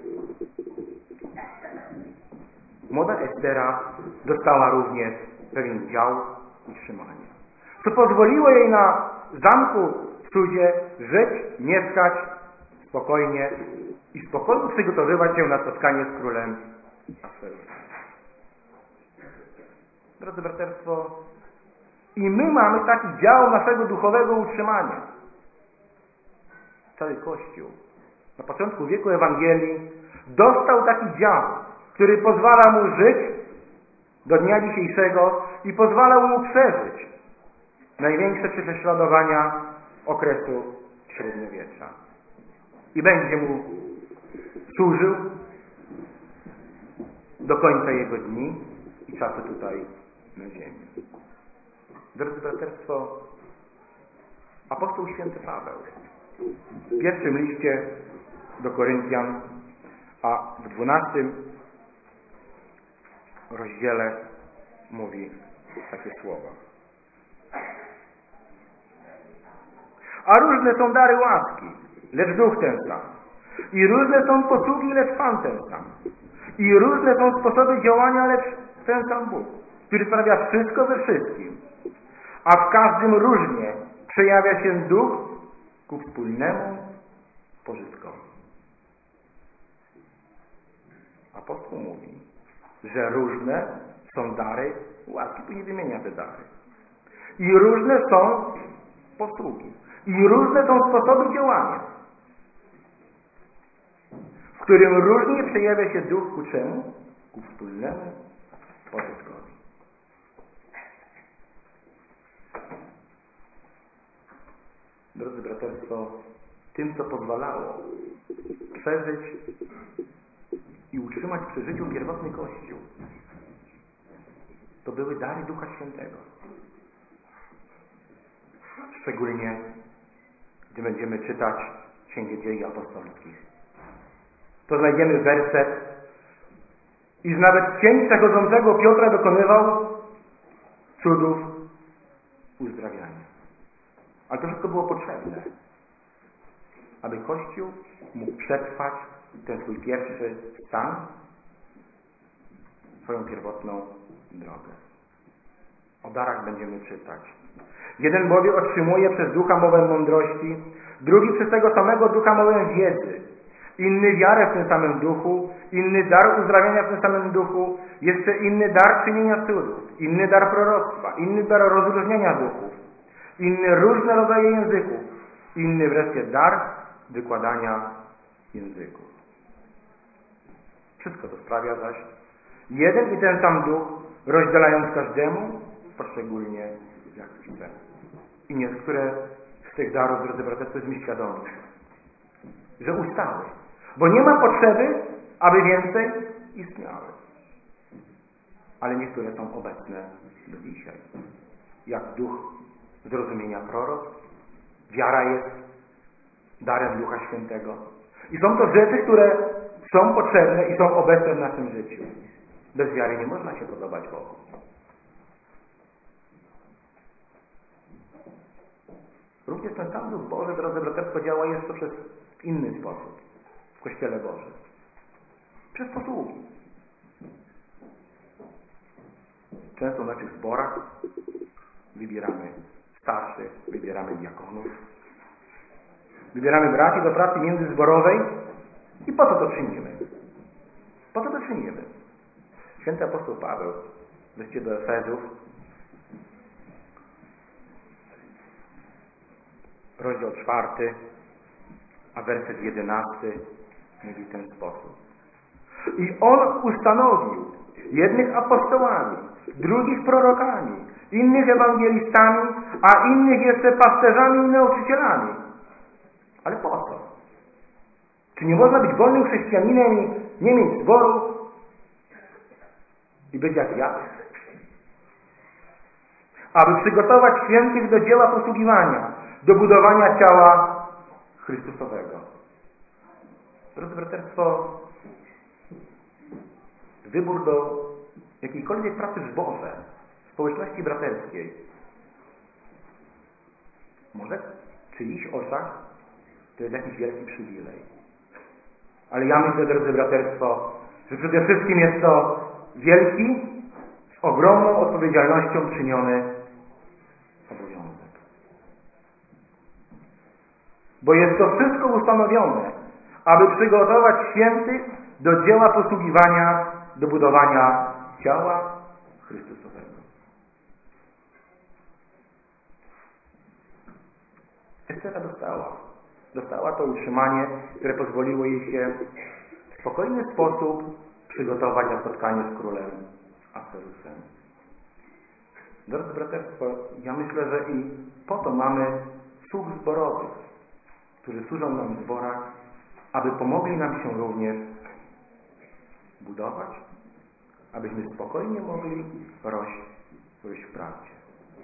młoda Estera dostała również pewien dział utrzymania, co pozwoliło jej na zamku w Suzie żyć, mieszkać spokojnie i spokojnie przygotowywać się na spotkanie z królem Ahasferusza. Drodzy braterstwo, i my mamy taki dział naszego duchowego utrzymania. Cały Kościół na początku wieku Ewangelii dostał taki dział, który pozwala mu żyć do dnia dzisiejszego i pozwala mu przeżyć największe prześladowania okresu średniowiecza. I będzie mu służył do końca jego dni i czasu tutaj na ziemi. Drodzy braterstwo, apostoł święty Paweł w pierwszym liście do Koryntian, a w dwunastym rozdziale mówi takie słowa. A różne są dary łaski, lecz duch ten sam. I różne są posługi, lecz Pan ten sam. I różne są sposoby działania, lecz ten sam Bóg, który sprawia wszystko we wszystkim. A w każdym różnie przejawia się duch ku wspólnemu pożytkowi. apostoł mówi, że różne są dary łaski. Tu nie wymienia te dary. I różne są posługi. I różne są sposoby działania, w którym różnie przejawia się duch ku czemu? Ku wspólnemu pożytkowi. Drodzy braterstwo, tym, co pozwalało przeżyć i utrzymać przy życiu pierwotny Kościół, to były dary Ducha Świętego. Szczególnie, gdy będziemy czytać Księgę Dziejów Apostolskich. To znajdziemy werset, iż nawet cień przechodzącego Piotra dokonywał cudów uzdrawiania. Ale to wszystko było potrzebne, aby Kościół mógł przetrwać ten swój pierwszy stan, swoją pierwotną drogę. O darach będziemy czytać. Jeden bowiem otrzymuje przez ducha mowę mądrości, drugi przez tego samego ducha mowę wiedzy, inny wiarę w tym samym duchu, inny dar uzdrawiania w tym samym duchu, jeszcze inny dar czynienia cudów, inny dar proroctwa, inny dar rozróżniania duchów, inny różne rodzaje języków, inny wreszcie dar wykładania języków. Wszystko to sprawia zaś jeden i ten sam duch, rozdzielając każdemu poszczególnie jak chce. I niektóre z tych darów, drodzy braterstwo, jesteśmy świadomi, że ustały, bo nie ma potrzeby, aby więcej istniały. Ale niektóre są obecne do dzisiaj. Jak duch zrozumienia proroctw, wiara jest darem Ducha Świętego. I są to rzeczy, które są potrzebne i są obecne w naszym życiu. Bez wiary nie można się podobać Bogu. Również ten sam Duch Boży, drodzy braterstwo, działa jeszcze przez inny sposób w Kościele Bożym. Przez posługi. Często w naszych zborach wybieramy starszych, wybieramy diakonów, wybieramy braci do pracy międzyzborowej. I po co to czynimy? Po co to czynimy? Święty apostoł Paweł w liście do Efezów, rozdział czwarty, a werset jedenasty mówi w ten sposób. I On ustanowił jednych apostołami, drugich prorokami, innych ewangelistami, a innych jeszcze pasterzami i nauczycielami. Ale po co? Czy nie można być wolnym chrześcijaninem i nie mieć zboru i być jak ja? Aby przygotować świętych do dzieła posługiwania, do budowania ciała Chrystusowego. Drodzy braterstwo, wybór do jakiejkolwiek pracy w zborze, w społeczności braterskiej, może w czyichś oczach to jest jakiś wielki przywilej. Ale ja myślę, drodzy braterstwo, że przede wszystkim jest to wielki, z ogromną odpowiedzialnością czyniony obowiązek. Bo jest to wszystko ustanowione, aby przygotować świętych do dzieła posługiwania, do budowania ciała Chrystusowego. Estera dostała. Dostała to utrzymanie, które pozwoliło jej się w spokojny sposób przygotować na spotkanie z królem Aserusem. Drodzy braterstwo, ja myślę, że i po to mamy sług zborowych, którzy służą nam w zborach, aby pomogli nam się również budować, abyśmy spokojnie mogli rość, rość w prawdzie.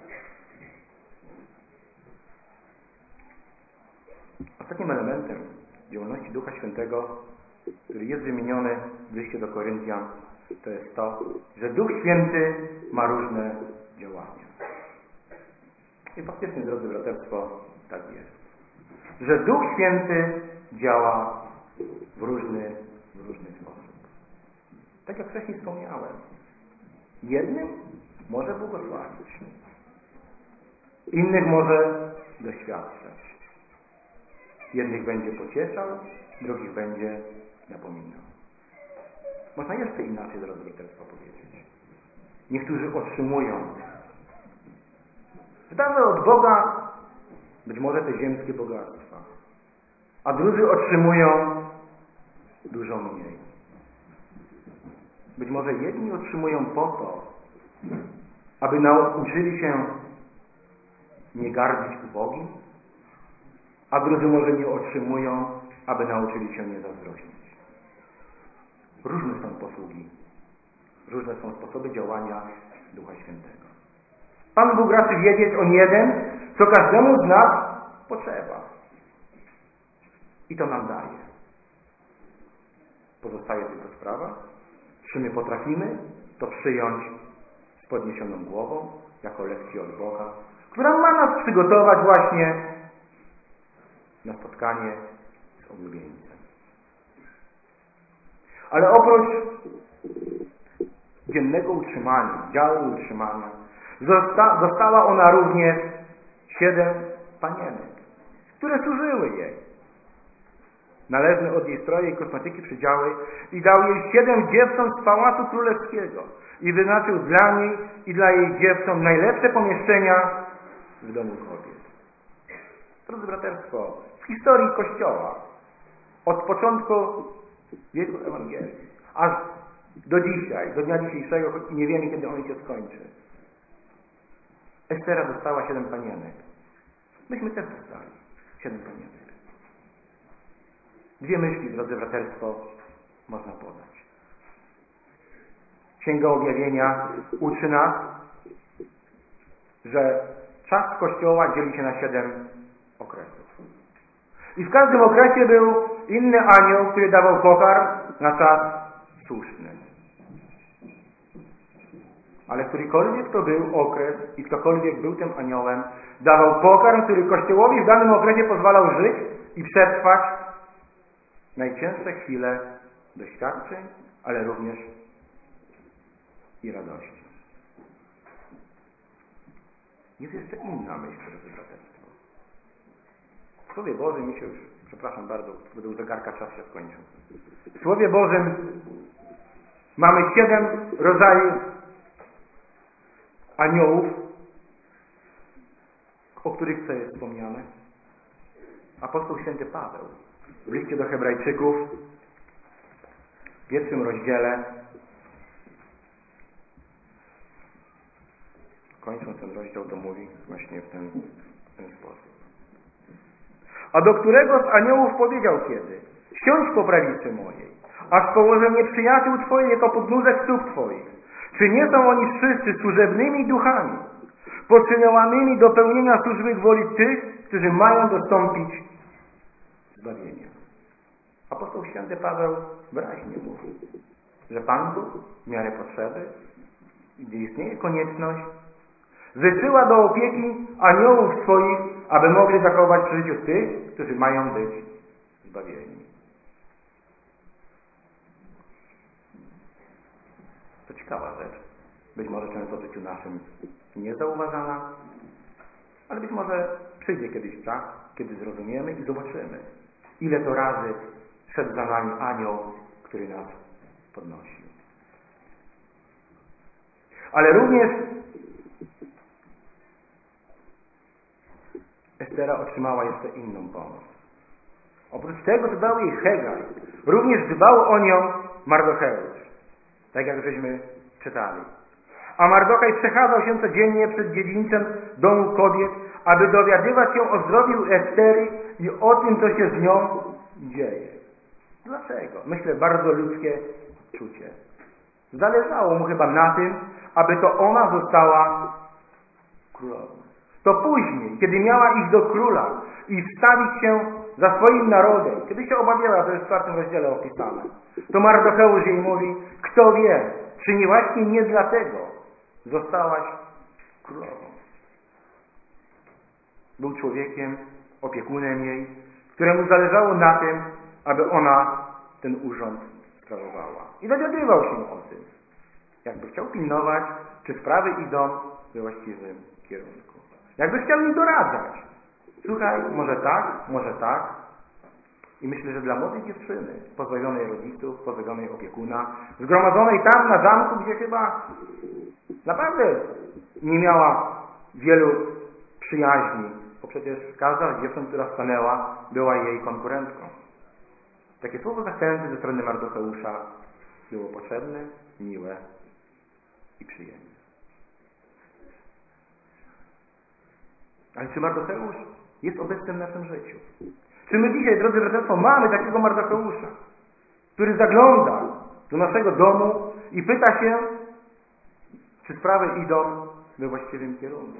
Ostatnim elementem działalności Ducha Świętego, który jest wymieniony w liście do Koryntian, to jest to, że Duch Święty ma różne działania. I faktycznie, drodzy braterstwo, tak jest. Że Duch Święty działa w różny, w różny sposób. Tak jak wcześniej wspomniałem, jednym może błogosławić, innych może doświadczać. Jednych będzie pocieszał, drugich będzie napominał. Można jeszcze inaczej, drodzy braterstwo, powiedzieć. Niektórzy otrzymują dane od Boga być może te ziemskie bogactwa, a drudzy otrzymują dużo mniej. Być może jedni otrzymują po to, aby nauczyli się nie gardzić ubogim, a drudzy może nie otrzymują, aby nauczyli się nie zazdrościć. Różne są posługi, różne są sposoby działania Ducha Świętego. Pan Bóg raczy wiedzieć on jeden, co każdemu z nas potrzeba. I to nam daje. Pozostaje tylko sprawa, czy my potrafimy to przyjąć z podniesioną głową, jako lekcję od Boga, która ma nas przygotować właśnie na spotkanie z oblubieńcem. Ale oprócz dziennego utrzymania, działu utrzymania, zosta, została ona również siedem panienek, które służyły jej. Należne od jej stroje i kosmetyki przydziały i dał jej siedem dziewcząt z pałacu królewskiego i wyznaczył dla niej i dla jej dziewcząt najlepsze pomieszczenia w domu kobiet. Drodzy braterstwo, w historii Kościoła od początku wieku Ewangelii aż do dzisiaj, do dnia dzisiejszego, choć nie wiemy, kiedy on się skończy, Estera dostała siedem panienek. Myśmy też dostali siedem panienek. Dwie myśli, drodzy braterstwo, można podać. Księga Objawienia uczy nas, że czas Kościoła dzieli się na siedem okresów. I w każdym okresie był inny anioł, który dawał pokarm na czas słuszny. Ale którykolwiek to był okres i ktokolwiek był tym aniołem, dawał pokarm, który Kościołowi w danym okresie pozwalał żyć i przetrwać najcięższe chwile doświadczeń, ale również i radości. Jest jeszcze inna myśl, drodzy braterstwo. W Słowie Bożym, mi się już, przepraszam bardzo, według zegarka czas się skończył. W Słowie Bożym mamy siedem rodzajów aniołów, o których co jest wspomniane. Apostoł święty Paweł w liście do Hebrajczyków w pierwszym rozdziale, kończąc ten rozdział, to mówi właśnie w ten, w ten sposób. A do którego z aniołów powiedział kiedy? Siądź po prawicy mojej, aż położę nieprzyjaciół Twoich jako podnóżek stóp Twoich. Czy nie są oni wszyscy służebnymi duchami, posyłanymi do pełnienia służby woli tych, którzy mają dostąpić zbawienia? Apostoł święty Paweł wyraźnie mówi, że Pan Bóg w miarę potrzeby, gdy istnieje konieczność, wysyła do opieki aniołów swoich, aby mogli zachować przy życiu tych, którzy mają być zbawieni. To ciekawa rzecz. Być może często w życiu naszym niezauważana, ale być może przyjdzie kiedyś czas, kiedy zrozumiemy i zobaczymy, ile to razy szedł za nami anioł, który nas podnosił. Ale również Estera otrzymała jeszcze inną pomoc. Oprócz tego, co dał jej Hegai, również dbał o nią Mardocheusz, tak jak żeśmy czytali. A Mardochaj przechadzał się codziennie przed dziedzińcem domu kobiet, aby dowiadywać się o zdrowiu Estery i o tym, co się z nią dzieje. Dlaczego? Myślę, bardzo ludzkie czucie. Zależało mu chyba na tym, aby to ona została królową. To później, kiedy miała iść do króla i wstawić się za swoim narodem, kiedy się obawiała, to jest w czwartym rozdziale opisane, to Mardocheusz jej mówi, kto wie, czy nie właśnie nie dlatego zostałaś królową. Był człowiekiem, opiekunem jej, któremu zależało na tym, aby ona ten urząd sprawowała. I dowiadywał się o tym. Jakby chciał pilnować, czy sprawy idą we właściwym kierunku. Jakby chciał im doradzać. Słuchaj, może tak, może tak. I myślę, że dla młodej dziewczyny, pozbawionej rodziców, pozbawionej opiekuna, zgromadzonej tam na zamku, gdzie chyba naprawdę nie miała wielu przyjaźni, bo przecież każda z dziewczyn, która stanęła, była jej konkurentką. Takie słowo zachęty ze strony Mardocheusza było potrzebne, miłe i przyjemne. Ale czy Mardocheusz jest obecny w naszym życiu? Czy my dzisiaj, drodzy braterstwo, mamy takiego Mardocheusza, który zagląda do naszego domu i pyta się, czy sprawy idą we właściwym kierunku?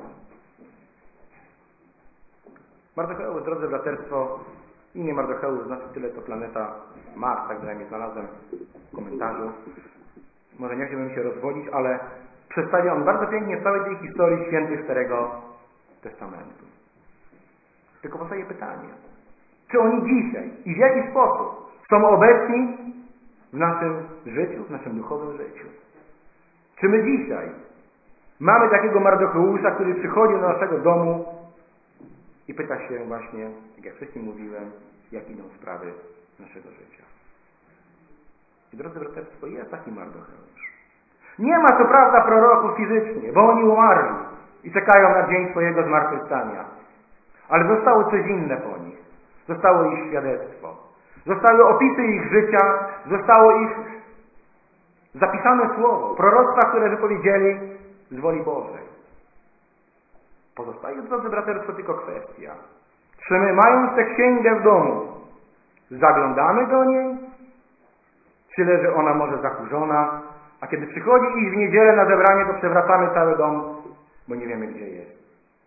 Mardocheusz, drodzy braterstwo, imię Mardocheusz znaczy tyle, co planeta Mars, tak bynajmniej znalazłem w komentarzu. Może nie chciałbym się rozwodzić, ale przedstawia on bardzo pięknie w całej tej historii świętych Starego Testamentu. Tylko powstaje pytanie, czy oni dzisiaj i w jaki sposób są obecni w naszym życiu, w naszym duchowym życiu? Czy my dzisiaj mamy takiego Mardocheusza, który przychodzi do naszego domu i pyta się właśnie, jak ja wcześniej mówiłem, jak idą sprawy naszego życia? I drodzy braterstwo, jest taki Mardocheusz. Nie ma co prawda proroków fizycznie, bo oni umarli i czekają na dzień swojego zmartwychwstania. Ale zostało coś inne po nich. Zostało ich świadectwo. Zostały opisy ich życia, zostało ich zapisane słowo, proroctwa, które wypowiedzieli z woli Bożej. Pozostaje, drodzy braterstwo, tylko kwestia. Czy my, mając tę księgę w domu, zaglądamy do niej? Czy leży ona może zakurzona? A kiedy przychodzi ich w niedzielę na zebranie, to przewracamy cały dom, bo nie wiemy, gdzie jest.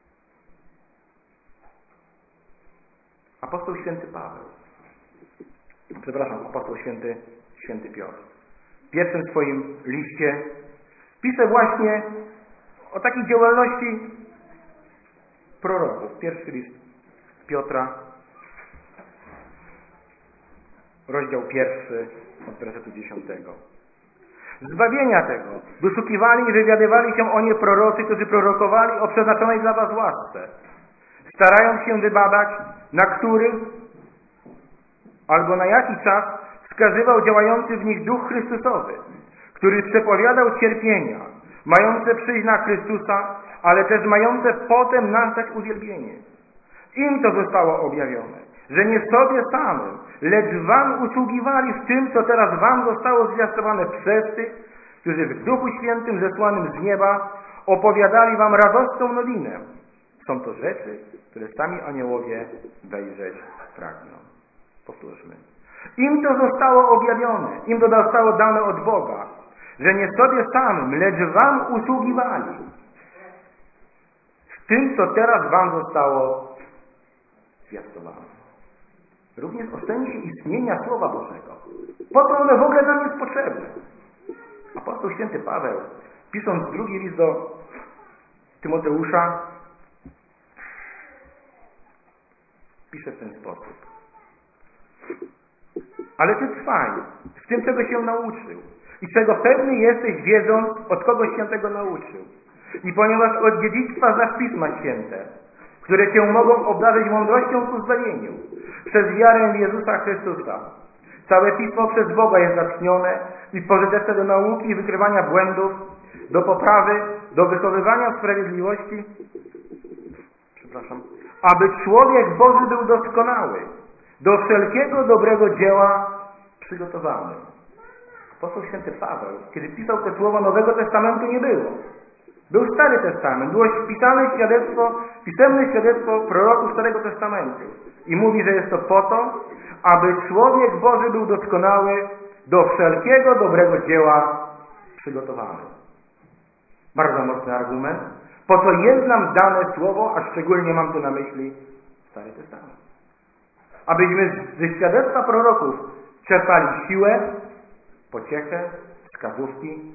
Apostoł święty Paweł, przepraszam, apostoł święty, święty Piotr, w pierwszym swoim liście pisze właśnie o takiej działalności proroków. Pierwszy list Piotra, rozdział pierwszy, od wersetu dziesiątego. Zbawienia tego wyszukiwali i wywiadywali się o nie prorocy, którzy prorokowali o przeznaczonej dla was łasce, starając się wybadać, na który albo na jaki czas wskazywał działający w nich Duch Chrystusowy, który przepowiadał cierpienia, mające przyjść na Chrystusa, ale też mające potem nastać uwielbienie. Im to zostało objawione, że nie sobie samym, lecz wam usługiwali w tym, co teraz wam zostało zwiastowane przez tych, którzy w Duchu Świętym zesłanym z nieba opowiadali wam radosną nowinę. Są to rzeczy, które sami aniołowie wejrzeć pragną. Powtórzmy. Im to zostało objawione, im to zostało dane od Boga, że nie sobie samym, lecz wam usługiwali w tym, co teraz wam zostało zwiastowane. Również o sensie istnienia Słowa Bożego. Po co one w ogóle nam jest potrzebne? Apostoł święty Paweł, pisząc drugi list do Tymoteusza, pisze w ten sposób. Ale ty trwaj w tym, czego się nauczył i czego pewny jesteś, wiedząc, od kogo się tego nauczył. I ponieważ od dziedzictwa znasz Pisma Święte, które cię mogą obdarzyć mądrością ku zbawieniu, przez wiarę w Jezusa Chrystusa. Całe Pismo przez Boga jest zatchnione i pożyteczne do nauki i wykrywania błędów, do poprawy, do wychowywania w sprawiedliwości, przepraszam, aby człowiek Boży był doskonały, do wszelkiego dobrego dzieła przygotowany. Apostoł święty Paweł, kiedy pisał te słowa, Nowego Testamentu nie było. Był Stary Testament, było wpisane świadectwo, pisemne świadectwo proroków Starego Testamentu. I mówi, że jest to po to, aby człowiek Boży był doskonały, do wszelkiego dobrego dzieła przygotowany. Bardzo mocny argument. Po co jest nam dane słowo, a szczególnie mam tu na myśli Stary Testament. Abyśmy ze świadectwa proroków czerpali siłę, pociechę, wskazówki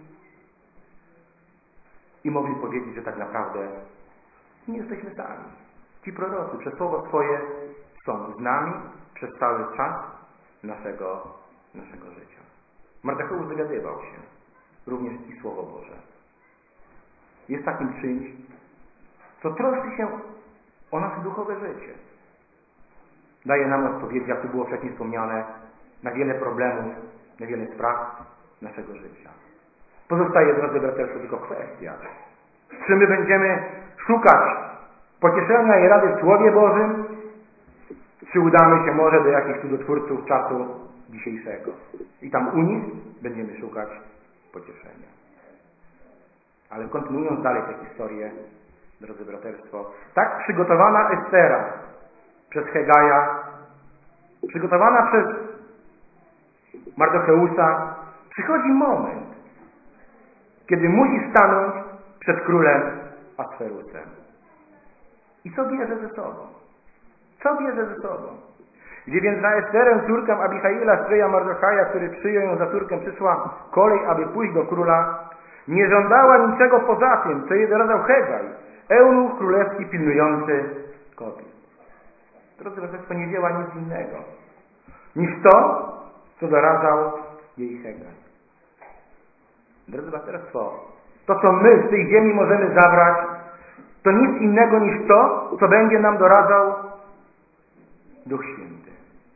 i mogli powiedzieć, że tak naprawdę nie jesteśmy sami. Ci prorocy przez słowo swoje są z nami przez cały czas naszego, naszego życia. Mardocheusz dowiadywał się również i Słowo Boże. Jest takim czymś, co troszczy się o nasze duchowe życie. daje nam odpowiedzi, jak tu było wcześniej wspomniane, na wiele problemów, na wiele spraw naszego życia. Pozostaje, drodzy braterstwo, tylko kwestia, czy my będziemy szukać pocieszenia i rady w Słowie Bożym, czy udamy się może do jakichś cudotwórców czasu dzisiejszego. I tam u nich będziemy szukać pocieszenia. Ale kontynuując dalej tę historię, drodzy braterstwo, tak przygotowana Estera przez Hegaja, przygotowana przez Mardocheusza, przychodzi moment, kiedy musi stanąć przed królem Asferusem. I co bierze ze sobą? Co bierze ze sobą? Gdzie więc na Esterę, córkę Abihaila, stryja Mardochaja, który przyjął ją za córkę, przyszła kolej, aby pójść do króla, nie żądała niczego poza tym, co jej doradzał Hegaj, eunuch królewski pilnujący kobiet. Drodzy braterstwo, nie wzięła nic innego niż to, co doradzał jej Hegaj. Drodzy braterstwo, to, co my z tej ziemi możemy zabrać, to nic innego niż to, co będzie nam doradzał Duch Święty.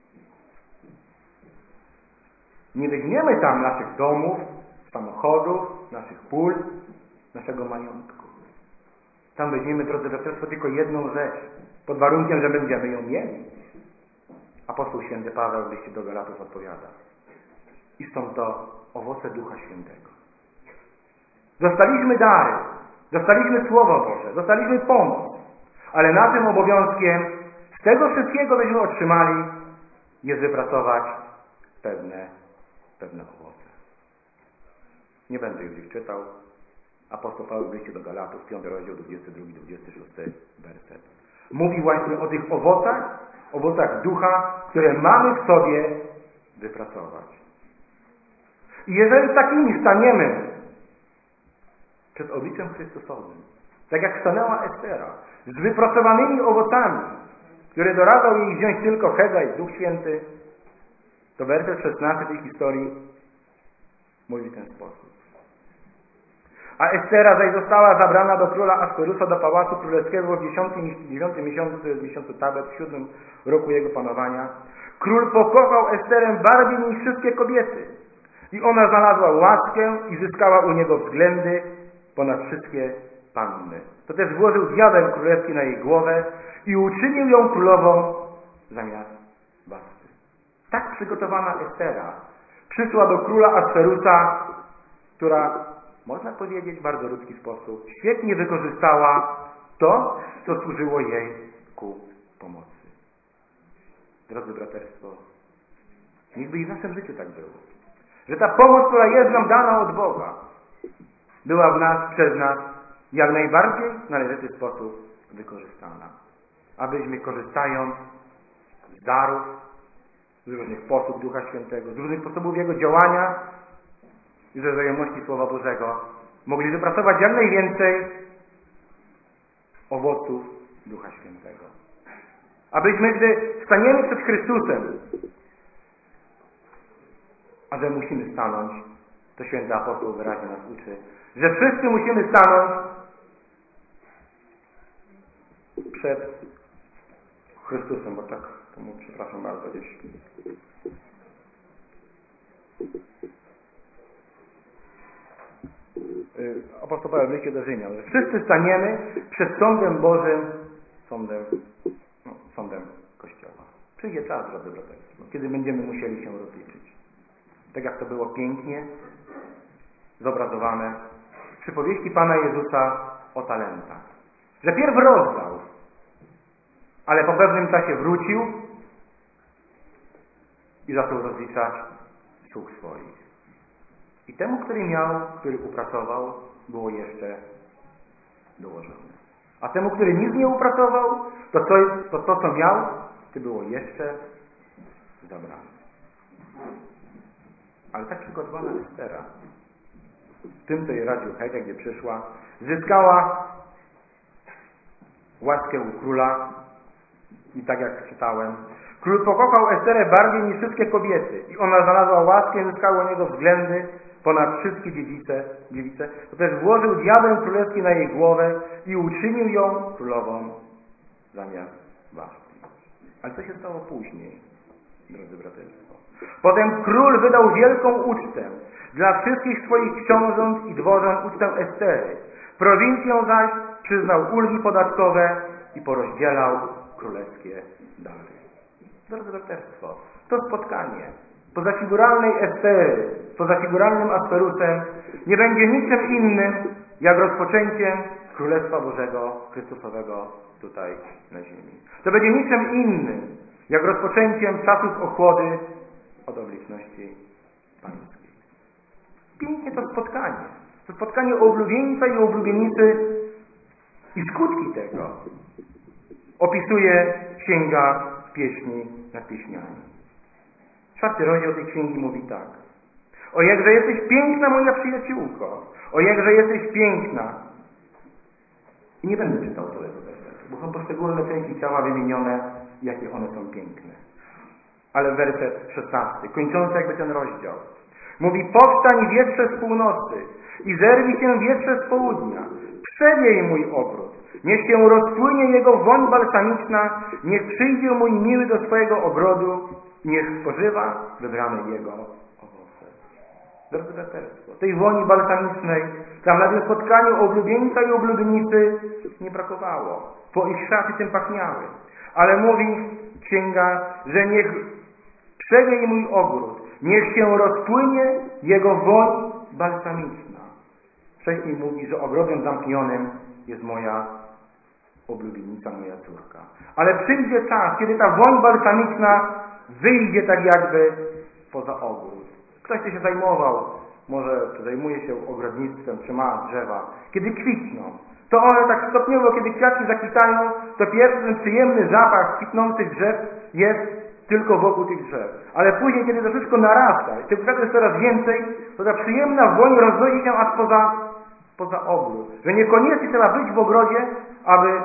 Nie weźmiemy tam naszych domów, samochodów, naszych pól, naszego majątku. Tam weźmiemy, drodzy braterstwo, tylko jedną rzecz, pod warunkiem, że będziemy ją mieli. Apostoł Święty Paweł w liście do Galatów odpowiada. I są to owoce Ducha Świętego. Dostaliśmy dary, dostaliśmy Słowo Boże, dostaliśmy pomoc, ale naszym obowiązkiem z tego wszystkiego, cośmy otrzymali, jest wypracować pewne, pewne owoce. Nie będę już ich czytał. Apostoł Paweł w liście do Galatów, piąty rozdział, dwudziesty drugi do dwudziestego szóstego werset. Mówi właśnie o tych owocach, owocach ducha, które mamy w sobie wypracować. I jeżeli takimi staniemy przed obliczem Chrystusowym, tak jak stanęła Estera, z wypracowanymi owocami, które doradzał jej wziąć tylko Hegaj, Duch Święty, to werset szesnasty tej historii mówi w ten sposób. A Estera zaś została zabrana do króla Asferusa do pałacu królewskiego w dziewiątym miesiącu, to jest miesiącu Tabet, w siódmym roku jego panowania. Król pokochał Esterę bardziej niż wszystkie kobiety i ona znalazła łaskę i zyskała u niego względy ponad wszystkie panny. To też włożył diadem królewski na jej głowę i uczynił ją królową zamiast Wasty. Tak przygotowana Estera przyszła do króla Asferusa, która, można powiedzieć w bardzo ludzki sposób, świetnie wykorzystała to, co służyło jej ku pomocy. Drodzy braterstwo, niechby i w naszym życiu tak było. Że ta pomoc, która jest nam dana od Boga, była w nas, przez nas w jak najbardziej należyty sposób wykorzystana. Abyśmy, korzystając z darów, z różnych posług Ducha Świętego, z różnych sposobów Jego działania i ze znajomości Słowa Bożego, mogli wypracować jak najwięcej owoców Ducha Świętego. Abyśmy, gdy staniemy przed Chrystusem, a że musimy stanąć, to święty apostoł wyraźnie nas uczy, że wszyscy musimy stanąć przed Chrystusem, bo tak, to mu, przepraszam bardzo, gdzieś apostoł Paweł w liście do Rzymian, że wszyscy staniemy przed sądem Bożym, sądem, no, sądem Kościoła. Przyjdzie czas, drodzy braterstwo, kiedy będziemy musieli się rozliczyć. Tak jak to było pięknie zobrazowane w przypowieści Pana Jezusa o talentach. Że pierw rozdał, ale po pewnym czasie wrócił i zaczął rozliczać sług swoich. I temu, który miał, który upracował, było jeszcze dołożone. A temu, który nic nie upracował, to to, to, to co miał, to było jeszcze zabrane. Ale tak przygotowana Estera, w tym, co jej radził Hegaj, gdzie przyszła, zyskała łaskę u króla i tak jak czytałem, król pokochał Esterę bardziej niż wszystkie kobiety i ona znalazła łaskę i zyskała u niego względy ponad wszystkie dziedzice, dziewice, to też włożył diadem królewski na jej głowę i uczynił ją królową zamiast Waszty. Ale co się stało później, drodzy braterstwo? Potem król wydał wielką ucztę dla wszystkich swoich książąt i dworzan, ucztę Estery. Prowincją zaś przyznał ulgi podatkowe i porozdzielał królewskie dary. Drodzy braterstwo, to spotkanie poza figuralnej Estery, poza figuralnym Asferusem nie będzie niczym innym jak rozpoczęciem Królestwa Bożego Chrystusowego tutaj na ziemi. To będzie niczym innym jak rozpoczęciem czasów ochłody od oblicności pańskiej. Pięknie to spotkanie. To spotkanie oblubieńca i oblubienicy i skutki tego opisuje Księga Pieśni nad Pieśniami. Czwarty rozdział tej księgi mówi tak. O jakże jesteś piękna, moja przyjaciółko. O jakże jesteś piękna. I nie będę czytał całego wersetu, bo są poszczególne części ciała wymienione, jakie one są piękne. Ale werset szesnasty, kończący jakby ten rozdział, mówi: powstań wietrze z północy i zerwij się wietrze z południa. Przewiej mój ogród. Niech się rozpłynie jego woń balsamiczna. Niech przyjdzie mój miły do swojego ogrodu. Niech spożywa wybrane jego owoce. Drodzy braterstwo, tej woni balsamicznej tam na tym spotkaniu oblubieńca i oblubienicy nie brakowało, bo ich szaty tym pachniały. Ale mówi księga, że niech przewie mój ogród, niech się rozpłynie jego woń balsamiczna. Wcześniej mówi, że ogrodem zamknionym jest moja oblubienica, moja córka. Ale przyjdzie czas, kiedy ta woń balsamiczna wyjdzie tak jakby poza ogród. Ktoś, kto się zajmował, może czy zajmuje się ogrodnictwem, czy ma drzewa, kiedy kwitną, to one tak stopniowo, kiedy kwiatki zakwitają, to pierwszy ten przyjemny zapach kwitnących drzew jest tylko wokół tych drzew. Ale później, kiedy to wszystko narasta i tych kwiatów jest coraz więcej, to ta przyjemna woń roznosi się aż poza, poza ogród. Że niekoniecznie trzeba być w ogrodzie, aby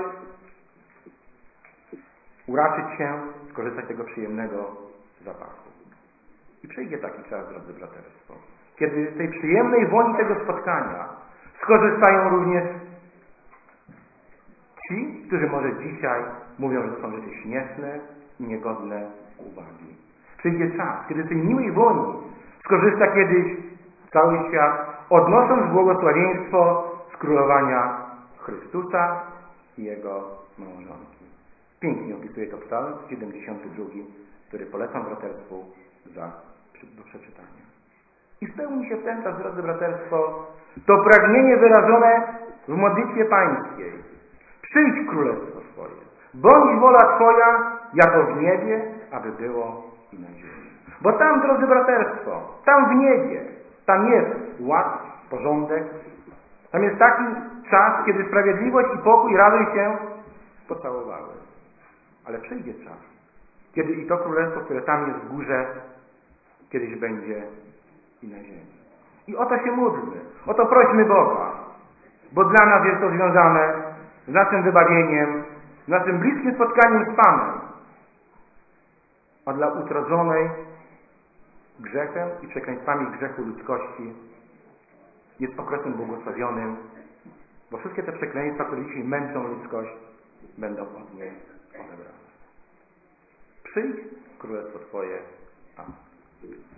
uraczyć się, skorzystać z tego przyjemnego zapachu. I przyjdzie taki czas, drodzy braterstwo, kiedy z tej przyjemnej woni tego spotkania skorzystają również ci, którzy może dzisiaj mówią, że to są rzeczy śmieszne i niegodne uwagi. Przyjdzie czas, kiedy z tej miłej woni skorzysta kiedyś cały świat, odnosząc błogosławieństwo z królowania Chrystusa i Jego małżonki. Pięknie opisuje to Psalm siedemdziesiąty drugi, który polecam braterstwu za, do przeczytania. I spełni się w ten czas, drodzy braterstwo, to pragnienie wyrażone w modlitwie pańskiej. Przyjdź królestwo swoje. Bądź wola Twoja, jako w niebie, aby było i na ziemi. Bo tam, drodzy braterstwo, tam w niebie, tam jest ład, porządek. Tam jest taki czas, kiedy sprawiedliwość i pokój i radość się pocałowały. Ale przyjdzie czas, kiedy i to królestwo, które tam jest w górze, kiedyś będzie i na ziemi. I o to się módlmy, o to prośmy Boga, bo dla nas jest to związane z naszym wybawieniem, z naszym bliskim spotkaniem z Panem, a dla utrodzonej grzechem i przekleństwami grzechu ludzkości jest okresem błogosławionym, bo wszystkie te przekleństwa, które dzisiaj męczą ludzkość, będą od niej odebrane. Przyjdź królestwo Twoje. Amen.